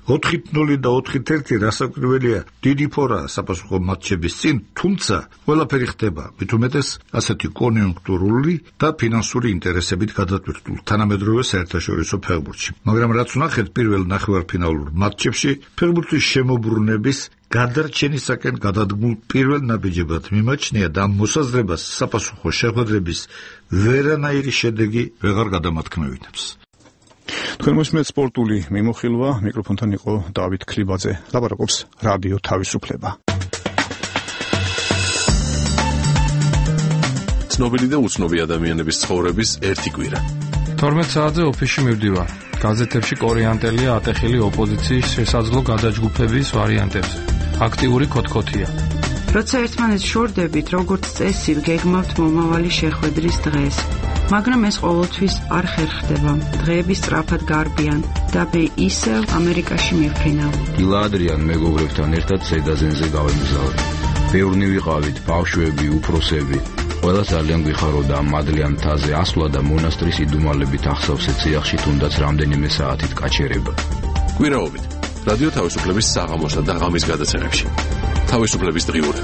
4-0 და 4-1 რასაკვირველია, დიდი ფორაა საპასუხო მატჩების წინ, თუმცა ყველაფერი ხდება მით უმეტეს ასეთი კონიუნქტურული და ფინანსური ინტერესებით გადატვირთულ თანამედროვე საერთაშორისო ფეხბურთში. მაგრამ რაც ვნახეთ პირველ ნახევარფინალურ მატჩებში, ფეხბურთის შემოbrunების გადარჩენისაკენ გადადგმულ პირველ ნაბიჯებად მიმაჩნია და ამ მოსაზრებას საპასუხო შეხვედრების ვერანაირი შედეგი ვეღარ გადამათქმევინებს. თქვენ მოსმენთ სპორტული მიმოხილვა, მიკროფონთან იყო დავით ქლიბაძე. ლაპარაკობს რადიო თავისუფლება. ცნობილი და უცნობი ადამიანების ცხოვრების ერთი კვირა. 12 საათზე ოფისში მივდივარ. გაზეთებში კორიანტელია ატეხილი ოპოზიციის შესაძლო გადაჯგუფების ვარიანტებზე. აქტიური კოთკოთია. როცა ერთმანეთს შორდებით, როგორც წესი, გეგმავთ მომავალი შეხვედრის დღეს. მაგრამ ეს ყოველთვის არ ხერხდება. დღეები სწრაფად გარბიან და მე ისევ ამერიკაში მივფრინავ. დილადრიან მეგობრებთან ერთად ზედაზენზე გავემგზავრე. ბევრნი ვიყავით, ბავშვები, უფროსები. ყველა ძალიან გვიხაროდა ამ მადლიან მთაზე ასვლა და მონასტრის იდუმალებით ახსავსე ციახში თუნდაც რამდენიმე საათით გაჩერება. კვირაობით რადიო თავისუფლების საღამოსა და ღამის გადაცემებში. თავისუფლების დღიურები.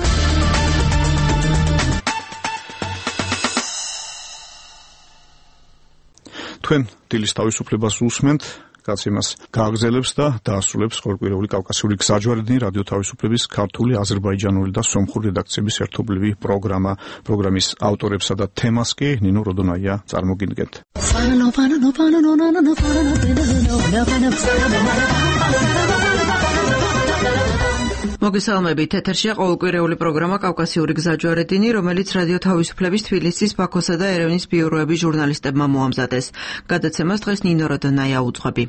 თქვენ დილის თავისუფლებას უსმენთ, კაც იმას გააგრძელებს და დაასრულებს ყოველკვირეული კავკასიური გზაჯვარედინი რადიო თავისუფლების ქართული, აზერბაიჯანული და სომხური რედაქციების ერთობლივი პროგრამა. პროგრამის ავტორებსა და თემას კი ნინო როდონაია წარმოგიდგენთ. მოგესალმებით, ეთერშია ყოველკვირეული პროგრამა კავკასიური გზაჯვარედინი, რომელიც რადიო თავისუფლების თბილისის, ბაქოსა და ერევნის ბიუროების ჟურნალისტებმა მოამზადეს. გადაცემას დღეს ნინო როდონაია უძღვები.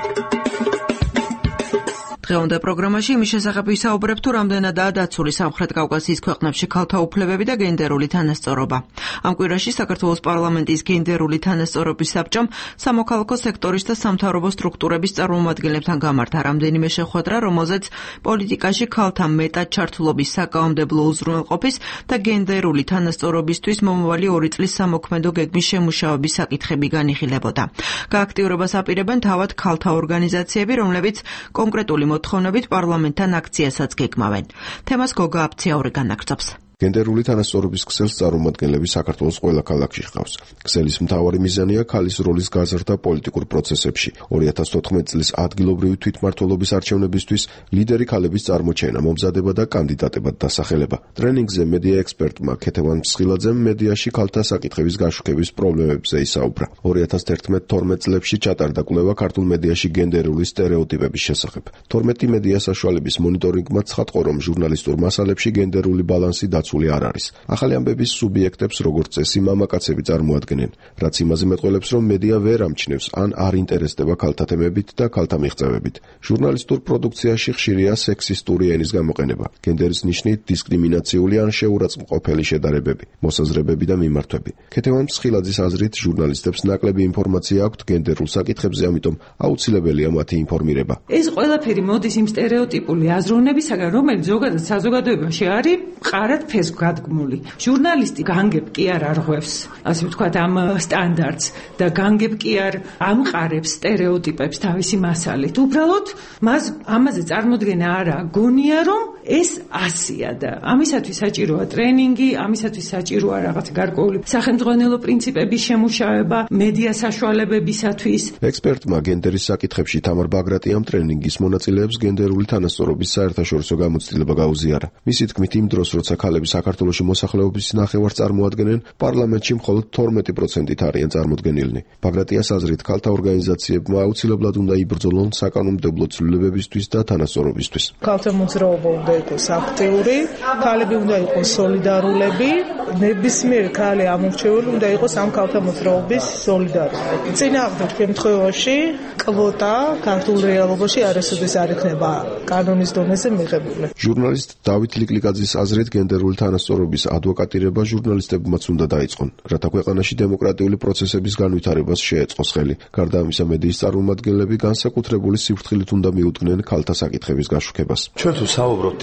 დღევანდელ პროგრამაში იმის შესახებ ვისაუბრებ, თუ რამდენადაა დაცული სამხრეთ კავკასიის ქვეყნებში ქალთა უფლებები და გენდერული თანასწორობა. ამ კვირაში საქართველოს პარლამენტის გენდერული თანასწორობის საბჭომ სამოქალაქო სექტორის და სამთავრობო სტრუქტურების წარმომადგენლებთან გამართა რამდენიმე შეხვედრა, რომელზეც პოლიტიკაში ქალთა მეტად ჩართულობის საკანონმდებლო უზრუნველყოფის და გენდერული თანასწორობისთვის მომავალი 2 წლის სამოქმედო გეგმის შემუშავების საკითხები განიხილებოდა. გააქტიურებას აპირებენ თავად ქალთა ორგანიზაციები, რომლებიც კონკრეტული მოთხოვნებით პარლამენტთან აქციასაც გეგმავენ. თემას გოგა აფციაური განაგრძობს. გენდერული თანასწორობის ქსელს წარმომადგენლები საქართველოს ყველა ქალაქში ჰყავს. ქსელის მთავარი მიზანია ქალის როლის გაზრდა პოლიტიკურ პროცესებში. 2014 წლის ადგილობრივი თვითმმართველობის არჩევნებისთვის ლიდერი ქალების წარმოჩენა, მომზადება და კანდიდატებად დასახელება. ტრენინგზე მედია ექსპერტმა ქეთევან მსხილაძემ მედიაში ქალთა საკითხების გაშუქების პრობლემებზე ისაუბრა. 2011-12 წლებში ჩატარდა კვლევა ქართულ მედიაში გენდერული სტერეოტიპების შესახებ. 12 მედია საშუალების მონიტორინგმა ცხადყო, რომ ჟურნალისტურ მასალებში გენდერული ბალანსი დაცული არ არის. ახალი ამბების სუბიექტებს როგორც წესი მამაკაცები წარმოადგენენ, რაც იმაზე მეტყველებს, რომ მედია ვერ ამჩნევს ან არ ინტერესდება ქალთა თემებით და ქალთა მიღწევებით. ჟურნალისტურ პროდუქციაში ხშირია სექსისტური ენის გამოყენება, გენდერის ნიშნით დისკრიმინაციული ან შეურაცხმყოფელი შედარებები, მოსაზრებები და მიმართვები. ქეთევან მსხილაძის აზრით, ჟურნალისტებს ნაკლები ინფორმაცია აქვთ გენდერულ საკითხებზე, ამიტომ აუცილებელია მათი ინფორმირება. ეს ყველაფერი მოდის იმ სტერეოტიპული აზროვნებისაგან, რომელიც ზოგადად საზოგადოებაში არის მყარად ფესვგადგმული. ჟურნალისტი განგებ კი არ არღვევს, ასე ვთქვათ, ამ სტანდარტს და განგებ კი არ ამყარებს სტერეოტიპებს თავისი მასალით. უბრალოდ მას ამაზე წარმოდგენა არა გონია, რომ ეს ასია და ამისათვის საჭიროა ტრენინგი, ამისათვის საჭიროა რაღაც გარკვეული სახელმძღვანელო პრინციპების შემუშავება მედია საშუალებებისათვის. ექსპერტმა გენდერის საკითხებში თამარ ბაგრატიამ ტრენინგის მონაწილეებს გენდერული თანასწორობის საერთაშორისო გამოცდილება გაუზიარა. მისი თქმით, იმ დროს, როცა ქალები საქართველოში მოსახლეობის ნახევარს წარმოადგენენ, პარლამენტში მხოლოდ 12%-ით არიან წარმოდგენილნი. ბაგრატიას აზრით, ქალთა ორგანიზაციებმა აუცილებლად უნდა იბრძოლონ საკანონმდებლო ცვლილებებისთვის და თანასწორობისთვის. ქალთა მოძრაობა უნდა იყოს აქტიური, ქალები უნდა იყოს სოლიდარულები, ნებისმიერ ქალი ამორჩეველი უნდა იყოს ამ ქალთა მოძრაობის სოლიდარული. წინააღმდეგ შემთხვევაში კვოტა ქართულ რეალობაში არასოდეს არ იქნება კანონის დონეზე მიღებული. ჟურნალისტ დავით ლიკლიკაძის აზრით, გენდერული თანასწორობის ადვოკატირება ჟურნალისტებმაც უნდა დაიწყონ, რათა ქვეყანაში დემოკრატიული პროცესების განვითარებას შეეწყოს ხელი. გარდა ამისა, მედიის წარმომადგენლები განსაკუთრებული სიფრთხილით უნდა მიუდგნენ ქალთა საკითხების გაშუქებას. ჩვენ თუ საუბრობთ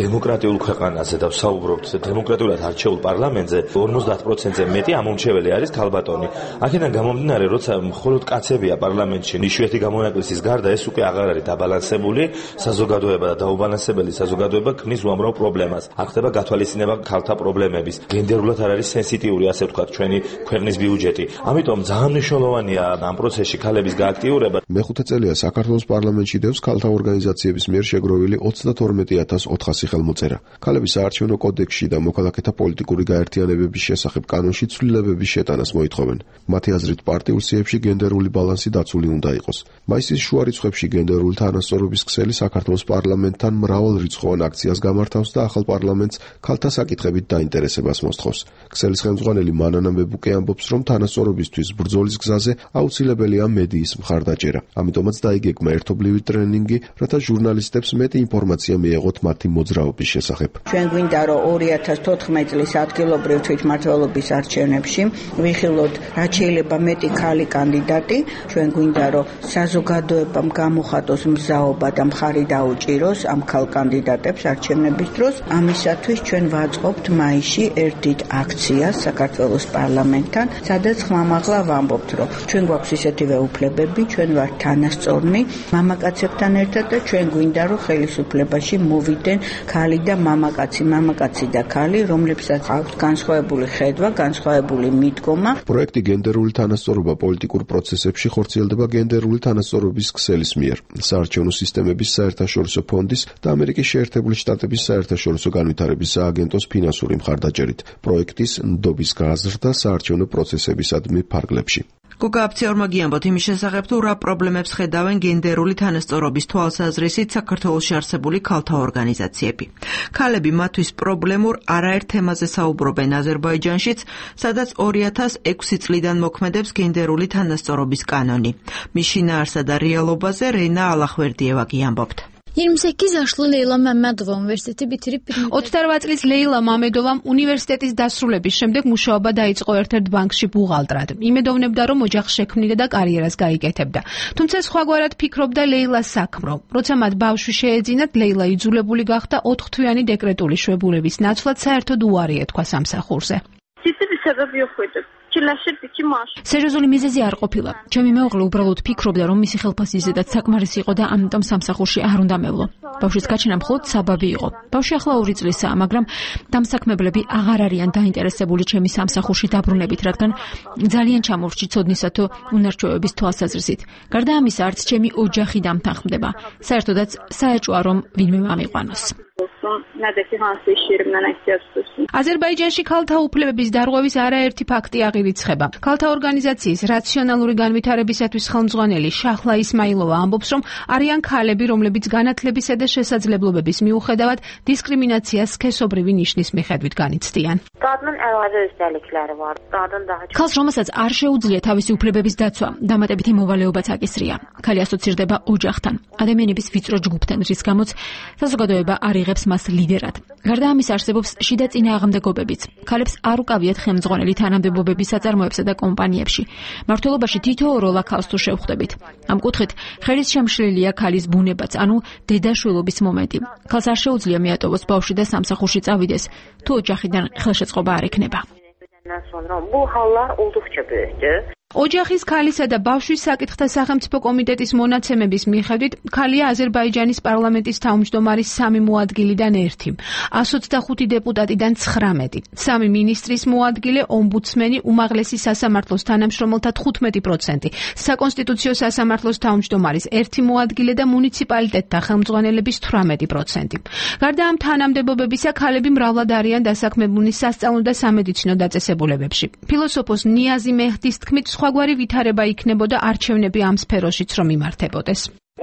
დემოკრატიულ ქვეყანაზე და ვსაუბრობთ დემოკრატიულად არჩეულ პარლამენტზე 50%-ზე მეტი ამომრჩეველი არის ქალბატონი. აქედან გამომდინარე, როცა მხოლოდ კაცებია პარლამენტში, იშვიათი გამონაკლისის გარდა ეს უკვე აღარ არის დაბალანსებული საზოგადოება და დაუბალანსებელი საზოგადოება ქმნის უამრავ პრობლემას. არ ხდება გათვალისწინება ქალთა პრობლემების. გენდერულად არ არის სენსიტიური, ასე ვთქვათ, ჩვენი ქვეყნის ბიუჯეტი. ამიტომ ძალიან მნიშვნელოვანია ამ პროცესში ქალების გააქტიურება. მეხუთე წელია საქართველოს პარლამენტში დევს ქალთა ორგანიზაციების მიერ შეგროვილი 32400 ხელმოწერა. ქალების საარჩევნო კოდექსში და მოქალაქეთა პოლიტიკური გაერთიანებების შესახებ კანონში ცვლილებების შეტანას მოითხოვენ. მათი აზრით პარტიულ სიებში გენდერული ბალანსი დაცული უნდა იყოს. მაისის შუა რიცხვებში გენდერული თანასწორობის ქსელი საქართველოს პარლამენტთან მრავალრიცხოვან აქციას გამართავს და ახალ პარლამენტს ქალთა საკითხებით დაინტერესებას მოსთხოვს. ქსელის ხელმძღვანელი მანანა მებუკე ამბობს, რომ თანასწორობისთვის ბრძოლის გზაზე აუცილებელია მედიის მხარდაჭერა. ამიტომაც დაიგეგმა ერთობლივი ტრენინგი, რათა ჟურნალისტებს მეტი ინფორმაცია მიეღოთ მათი მოძრაობის შესახებ. ჩვენ გვინდა რომ 2014 წლის ადგილობრივ თვითმმართველობის არჩევნებში ვიხილოთ რაც შეიძლება მეტი ქალი კანდიდატი. ჩვენ გვინდა რომ საზოგადოებამ გამოხატოს მზაობა და მხარი დაუჭიროს ამ ქალ კანდიდატებს არჩევნების დროს. ამისათვის ჩვენ ვაწყობთ მაისში ერთ დიდ აქციას საქართველოს პარლამენტთან, სადაც ხმამაღლა ვამბობთ, რომ ჩვენ გვაქვს ისეთივე უფლებები, ჩვენ ვართ თანასწორნი მამაკაცებთან ერთად და ჩვენ გვინდა რომ ხელისუფლებაში მოვიდნენ ქალი და მამაკაცი და ქალი, რომლებსაც აქვთ განსხვავებული ხედვა, განსხვავებული მიდგომა. პროექტი გენდერული თანასწორობა პოლიტიკურ პროცესებში ხორციელდება გენდერული თანასწორობის ქსელის მიერ, საარჩევნო სისტემების საერთაშორისო ფონდის და ამერიკის შეერთებული შტატების საერთაშორისო განვითარების სააგენტოს ფინანსური მხარდაჭერით. პროექტის ნდობის გაზრდა საარჩევნო პროცესებისადმი ფარგლებში. გოგა აფციორმა გიამბოთ იმის შესახებ, თუ რა პრობლემებს ხედავენ გენდერული თანასწორობის თვალსაზრისით საქართველოში არსებული ქალთა ორგანიზაციები. ქალები მათთვის პრობლემურ არაერთ თემაზე საუბრობენ აზერბაიჯანშიც, სადაც 2006 წლიდან მოქმედებს გენდერული თანასწორობის კანონი. მის შინაარსა და რეალობაზე რენა ალახვერდიევა გიამბობთ. 28 зашла Лейла Мамедова უნივერსიტეტი ბითირი 28 წლის ლეილა მამედოვამ უნივერსიტეტის დასრულების შემდეგ მუშაობა დაიწყო ერთ-ერთ ბანკში ბუღალტრად. იმედოვნებდა, რომ ოჯახს შექმნიდა და კარიერას გაიკეთებდა. თუმცა სხვაგვარად ფიქრობდა ლეილას საქმრო. როცა მათ ბავშვი შეეძინათ, ლეილა იძულებული გახდა 4 თვიანი დეკრეტული შვებულების ნაცვლად საერთოდ უარი ეთქვა სამსახურზე. სერიოზული მიზეზი არ ყოფილა. ჩემი მეუღლე უბრალოდ ფიქრობდა, რომ მისი ხელფასი ზედაც საკმარისი იყო და ამიტომ სამსახურში არ უნდა მევლო. ბავშვის გაჩენა მხოლოდ საბაბი იყო. ბავშვი ახლა 2 წლისაა, მაგრამ დამსაქმებლები აღარ არიან დაინტერესებული ჩემი სამსახურში დაბრუნებით, რადგან ძალიან ჩამორჩი ცოდნისა თუ უნარჩვევების თვალსაზრისით. გარდა ამისა, არც ჩემი ოჯახი დამთანხმდება. საერთოდაც საეჭვია, რომ ვინმე მამიყვანოს. აზერბაიჯანში ქალთა უფლებების დარღვევის არაერთი ფაქტი აღირიცხება. ქალთა ორგანიზაციის რაციონალური განვითარებისათვის ხელმძღვანელი შაჰლა ისმაილოვა ამბობს, რომ არიან ქალები, რომლებიც განათლებისა და შესაძლებლობების მიუხედავად დისკრიმინაციას სქესობრივი ნიშნის მიხედვით განიცდიან. ქალს, რომელსაც არ შეუძლია თავისი უფლებების დაცვა, დამატებითი მოვალეობაც აკისრია. ქალი ასოცირდება ოჯახთან, ადამიანების ვიწრო ჯგუფთან, რის გამოც საზოგადოება არ იღებს მას ლიდერად. გარდა ამის არსებობს შიდა წინააღმდეგობებიც. ქალებს არ უკავიათ ხელმძღვანელი თანამდებობების საწარმოებსა და კომპანიებში. მმართველობაში თითოეულ ქალს თუ შევხვდებით. ამ კუთხით ხელის შემშლელია ქალის ბუნებაც, ანუ დედაშვილობის მომენტი. ქალს არ შეუძლია მიატოვოს ბავშვი და სამსახურში წავიდეს, თუ ოჯახიდან ხელშეწყობა არ ექნება. ოჯახის ქალისა და ბავშვის საკითხთა სახელმწიფო კომიტეტის მონაცემების მიხედვით, ქალია აზერბაიჯანის პარლამენტის თავმჯდომარის 3 მოადგილიდან 1, 125 დეპუტატიდან 19, 3 მინისტრის მოადგილე, ომბუდსმენი, უმაღლესი სასამართლოს თანამშრომელთა 15%, საკონსტიტუციო სასამართლოს თავმჯდომარის 1 მოადგილე და მუნიციპალიტეტთა ხელმძღვანელების 18%. გარდა ამ თანამდებობებისა, ქალები მრავლად არიან დასაქმებულნი სასწავლო და სამედიცინო დაწესებულებებში. ფილოსოფოს ნიაზი მეჰდის თქმით, სხვაგვარი ვითარება იქნებოდა არჩევნები ამ სფეროშიც რომ იმართებოდეს.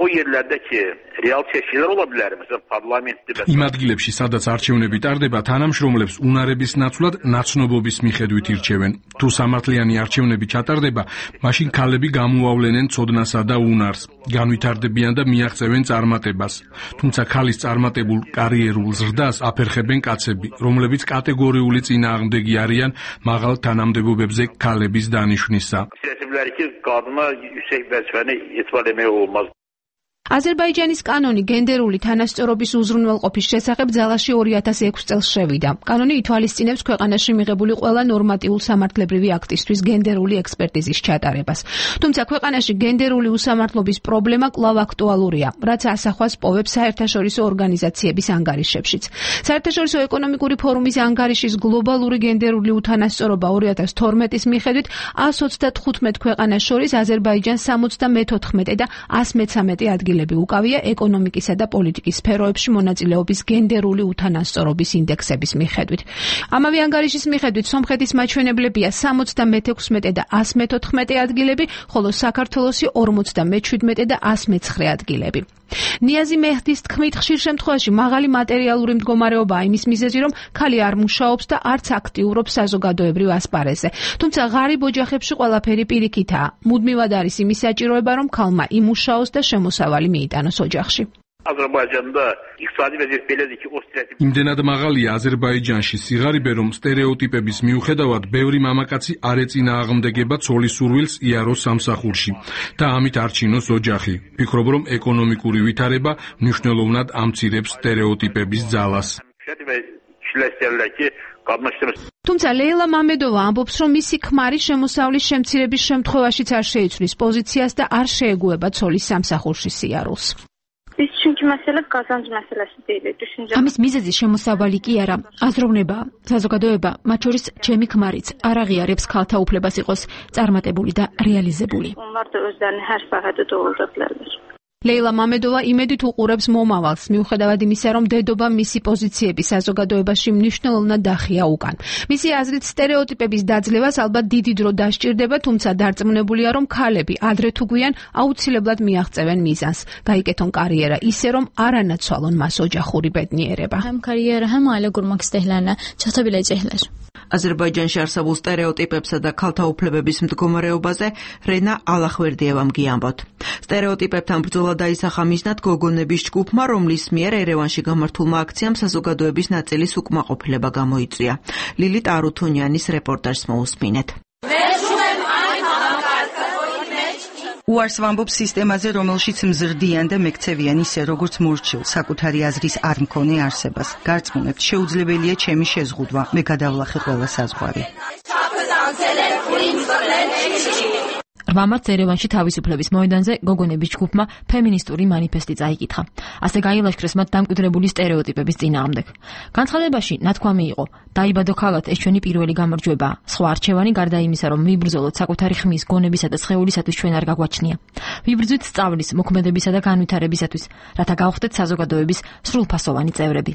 იმ ადგილებში, სადაც არჩევნები ტარდება, თანამშრომლებს უნარების ნაცვლად ნაცნობობის მიხედვით ირჩევენ. თუ სამართლიანი არჩევნები ჩატარდება, მაშინ ქალები გამოავლენენ ცოდნასა და უნარს, განვითარდებიან და მიაღწევენ წარმატებას. თუმცა ქალის წარმატებულ კარიერულ ზრდას აფერხებენ კაცები, რომლებიც კატეგორიული წინააღმდეგი არიან მაღალ თანამდებობებზე ქალების დანიშვნისა. აზერბაიჯანის კანონი გენდერული თანასწორობის უზრუნველყოფის შესახებ ძალაში 2006 წელს შევიდა. კანონი ითვალისწინებს ქვეყანაში მიღებული ყველა ნორმატიულ სამართლებრივი აქტისთვის გენდერული ექსპერტიზის ჩატარებას. თუმცა ქვეყანაში გენდერული უსამართლობის პრობლემა კვლავ აქტუალურია, რაც ასახვას პოვებს საერთაშორისო ორგანიზაციების ანგარიშებშიც. საერთაშორისო ეკონომიკური ფორუმის ანგარიშის გლობალური გენდერული უთანასწორობა 2012-ის მიხედვით 135 ქვეყანას შორის აზერბაიჯანს 74 და 113 ადგილები უკავია ეკონომიკისა და პოლიტიკის სფეროებში მონაწილეობის გენდერული უთანასწორობის ინდექსების მიხედვით. ამავე ანგარიშის მიხედვით სომხეთის მაჩვენებლებია 76 და 114 ადგილები, ხოლო საქართველოსი 57 და 109 ადგილები. ნიაზი მეჰდის თქმით, ხშირ შემთხვევაში მაღალი მატერიალური მდგომარეობაა იმის მიზეზი, რომ ქალი არ მუშაობს და არც აქტიურობს საზოგადოებრივ ასპარეზზე. თუმცა ღარიბ ოჯახებში ყველაფერი პირიქითაა. მუდმივად არის იმის საჭიროება, რომ ქალმა იმუშაოს და შემოსავალი მიიტანოს ოჯახში. Azərbaycanda iqtisadi vəziyyət belədir ki, o stereotip. იმდენად მაღალია აზერბაიჯანში სიღარიბე, რომ სტერეოტიპების მიუხედავად ბევრი მამაკაცი არ ეწინააღმდეგება ცოლის სურვილს იაროს სამსახურში და ამით არჩინოს ოჯახი. ვფიქრობ, რომ ეკონომიკური ვითარება მნიშვნელოვნად ამცირებს სტერეოტიპების ძალას. თუმცა ლეილა მამედოვა ამბობს, რომ მისი ქმარი შემოსავლის შემცირების შემთხვევაშიც არ შეიცვლის პოზიციას და არ შეეგუება ცოლის სამსახურში სიარულს. ამის მიზეზი შემოსავალი კი არა, აზროვნებაა. საზოგადოება, მათ შორის ჩემი ქმარიც, არ აღიარებს ქალთა უფლებას იყოს წარმატებული და რეალიზებული. ლეილა მამედოვა იმედით უყურებს მომავალს, მიუხედავად იმისა, რომ დედობა მისი პოზიციები საზოგადოებაში მნიშვნელოვნად დახია უკან. მისი აზრით, სტერეოტიპების დაძლევას ალბათ დიდი დრო დასჭირდება, თუმცა დარწმუნებულია, რომ ქალები ადრე თუ გვიან აუცილებლად მიაღწევენ მიზანს, გაიკეთონ კარიერა ისე, რომ არ ანაცვალონ მას ოჯახური ბედნიერება. هم კარიერა, هم აილე გურმაქ სტეჰლანა, ჩათაბილა ეჭეჰლარ. აზერბაიჯანში არსებულ სტერეოტიპებსა და ქალთა უფლებების მდგომარეობაზე რენა ალახვერდიევამ გიამბოთ. სტერეოტიპებთან ბრძოლა დაისახა მიზნად გოგონების ჯგუფმა, რომლის მიერ ერევანში გამართულმა აქციამ საზოგადოების ნაწილის უკმაყოფილება გამოიწვია. ლილიტ არუთუნიანის რეპორტაჟს მოусმინეთ. უარს ვამბობ სისტემაზე, რომელშიც მზრდიან და მეკცევიან ისე, როგორც მორჩილ, საკუთარი აზრის არ მქონე არსებას. გარწმუნებთ, შეუძლებელია ჩემი შეზღუდვა, მე გადავლახე ყველა საზღვარი. 8 მარტს ერევანში თავისუფლების მოედანზე გოგონების ჯგუფმა ფემინისტური მანიფესტი წაიკითხა. ასე გაილაშქრეს მათ დამკვიდრებული სტერეოტიპების წინააღმდეგ. განცხადებაში ნათქვამი იყო: დაიბადო ქალად, ეს ჩვენი პირველი გამარჯვებაა. სხვა არჩევანი გარდა იმისა, რომ ვიბრძოლოთ საკუთარი ხმის, გონებისა და სხეულისათვის ჩვენ არ გაგვაჩნია. ვიბრძვით სწავლის, მოქმედებისა და განვითარებისათვის, რათა გავხდეთ საზოგადოების სრულფასოვანი წევრები.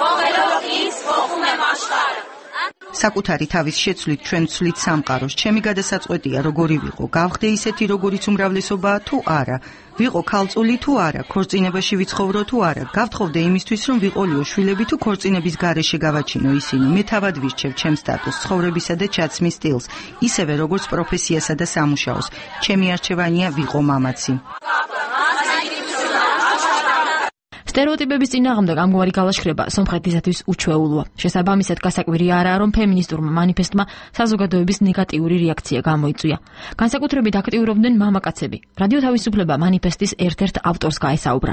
საკუთარი თავის შეცვლით ჩვენ ვცვლით სამყაროს. ჩემი გადასაწყვეტია როგორი ვიყო, გავხდე ისეთი როგორიც უმრავლესობაა თუ არა, ვიყო ქალწული თუ არა, ქორწინებაში ვიცხოვრო თუ არა, გავთხოვდე იმისთვის რომ ვიყოლიო შვილები თუ ქორწინების გარეშე გავაჩინო ისინი. მე თავად ვირჩევ ჩემ სტატუსს, ცხოვრებისა და ჩაცმის სტილს, ისევე როგორც პროფესიასა და სამუშაოს. ჩემი არჩევანია ვიყო მამაცი. სტერეოტიპების წინააღმდეგ ამგვარი გალაშქრება სომხეთისათვის უჩვეულოა. შესაბამისად, გასაკვირია არაა, რომ ფემინისტურმა მანიფესტმა საზოგადოების ნეგატიური რეაქცია გამოიწვია. განსაკუთრებით აქტიურობდნენ მამაკაცები. რადიო თავისუფლება მანიფესტის ერთ-ერთ ავტორს გაესაუბრა.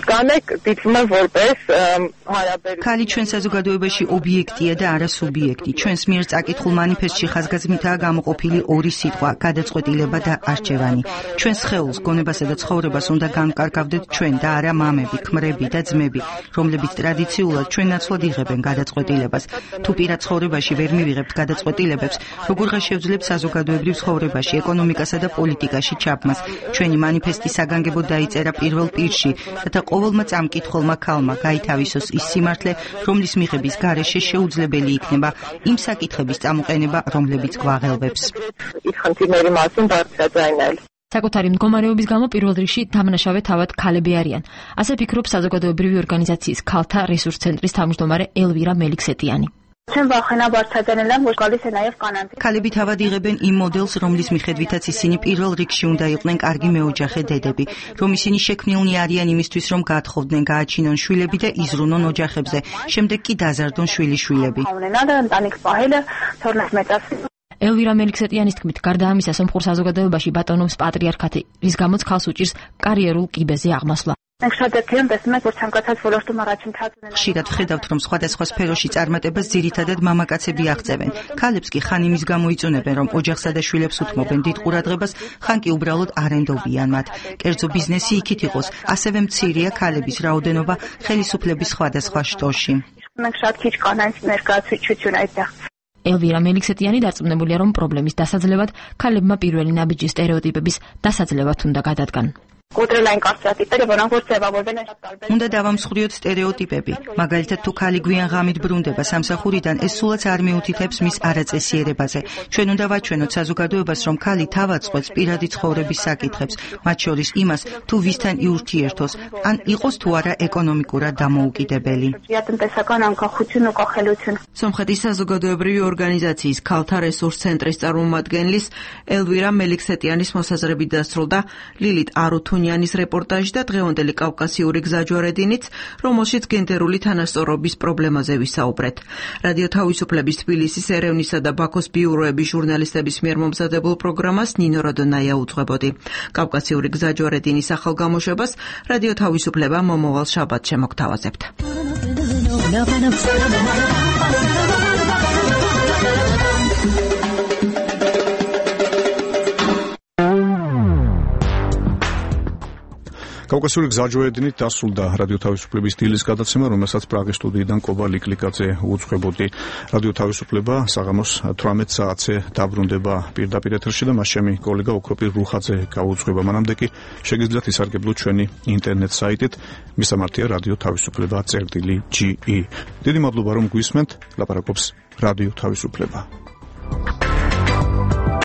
ქალი ჩვენ საზოგადოებაში ობიექტია და არა სუბიექტი. ჩვენს მიერ წაკითხულ მანიფესტში ხაზგასმითაა გამოყოფილი ორი სიტყვა: გადაწყვეტილება და არჩევანი. ჩვენს სხეულს, გონებასა და ცხოვრებას უნდა განკარგავდეთ ჩვენ და არა მამები, ქმრები და ძმები, რომლებიც ტრადიციულად ჩვენ ნაცვლად იღებენ გადაწყვეტილებას. თუ პირად ცხოვრებაში ვერ მივიღებთ გადაწყვეტილებებს, როგორღა შევძლებთ საზოგადოებრივ ცხოვრებაში, ეკონომიკასა და პოლიტიკაში ჩაბმას. ჩვენი მანიფესტი საგანგებოდ დაიწერა პირველ პირში, რათა ყოველმა წამკითხველმა ქალმა გაითავისოს ის სიმართლე, რომლის მიღების გარეშე შეუძლებელი იქნება იმ საკითხების წამოყენება, რომლებიც გვაღელვებს. საკუთარი მდგომარეობის გამო პირველ რიგში დამნაშავე თავად ქალები არიან. ასე ფიქრობს საზოგადოებრივი ორგანიზაციის ქალთა რესურს ცენტრის თავმჯდომარე ელვირა მელიქსეტიანი. ქალები თავად იღებენ იმ მოდელს, რომლის მიხედვითაც ისინი პირველ რიგში უნდა იყვნენ კარგი მეოჯახე დედები, რომ ისინი შექმნილნი არიან იმისთვის, რომ გაათხოვდნენ, გააჩინონ შვილები და იზრუნონ ოჯახებზე, შემდეგ კი დაზარდონ შვილიშვილები. ელვირა მელიქსეტიანის თქმით, გარდა ამისა, სომხურ საზოგადოებაში ბატონობს პატრიარქატი, რის გამოც ხალხს უჭირს კარიერულ კიბეზე აღმასვლა. ხშირად ვხედავთ, რომ სხვადასხვა სფეროში წარმატებას ძირითადად მამაკაცები აღწევენ. ქალებს კი ხან იმის გამო იწუნებენ, რომ ოჯახსა და შვილებს უთმობენ დიდ ყურადღებას, ხან კი უბრალოდ არ ენდობიან მათ. კერძო ბიზნესი იქით იყოს, ასევე მცირეა ქალების რაოდენობა ხელისუფლების სხვადასხვა შტოში. ელვირა მელიქსეტიანი დარწმუნებულია, რომ პრობლემის დასაძლევად ქალებმა პირველი ნაბიჯი სტერეოტიპების დასაძლევად უნდა გადადგან. უნდა დავამსხვრიოთ სტერეოტიპები. მაგალითად, თუ ქალი გვიან ღამით ბრუნდება სამსახურიდან, ეს სულაც არ მიუთითებს მის არაწესიერებაზე. ჩვენ უნდა ვაჩვენოთ საზოგადოებას, რომ ქალი თავად წყვეტს პირადი ცხოვრების საკითხებს, მათ შორის იმას, თუ ვისთან იურთიერთოს, ან იყოს თუ არა ეკონომიკურად დამოუკიდებელი. სომხეთის საზოგადოებრივი ორგანიზაციის ქალთა რესურს ცენტრის წარმომადგენლის ელვირა მელიქსეტიანის მოსაზრებით დასრულდა ლილით არუთუნიანის რეპორტაჟი და დღევანდელი კავკასიური გზაჯვარედინიც, რომელშიც გენდერული თანასწორობის პრობლემაზე ვისაუბრეთ. რადიო თავისუფლების თბილისის, ერევნისა და ბაქოს ბიუროების ჟურნალისტების მიერ მომზადებულ პროგრამას ნინო როდონაია უძღვებოდი. კავკასიური გზაჯვარედინის ახალ გამოშვებას რადიო თავისუფლება მომავალ შაბათს შემოგთავაზებთ. კავკასიური გზაჯვარედინით დასრულდა რადიო თავისუფლების დილის გადაცემა, რომელსაც პრაღის სტუდიიდან კობა ლიკლიკაძე უძღვებოდი. რადიო თავისუფლება საღამოს 18 საათზე დაბრუნდება პირდაპირ ეთერში და მას ჩემი კოლეგა ოქროპირ რუხაძე გაუძღვება. მანამდე კი შეგიძლიათ ისარგებლოთ ჩვენი ინტერნეტ საიტით, მისამართია რადიო თავისუფლება.ge. დიდი მადლობა რომ გვისმენთ, ლაპარაკობს რადიო თავისუფლება.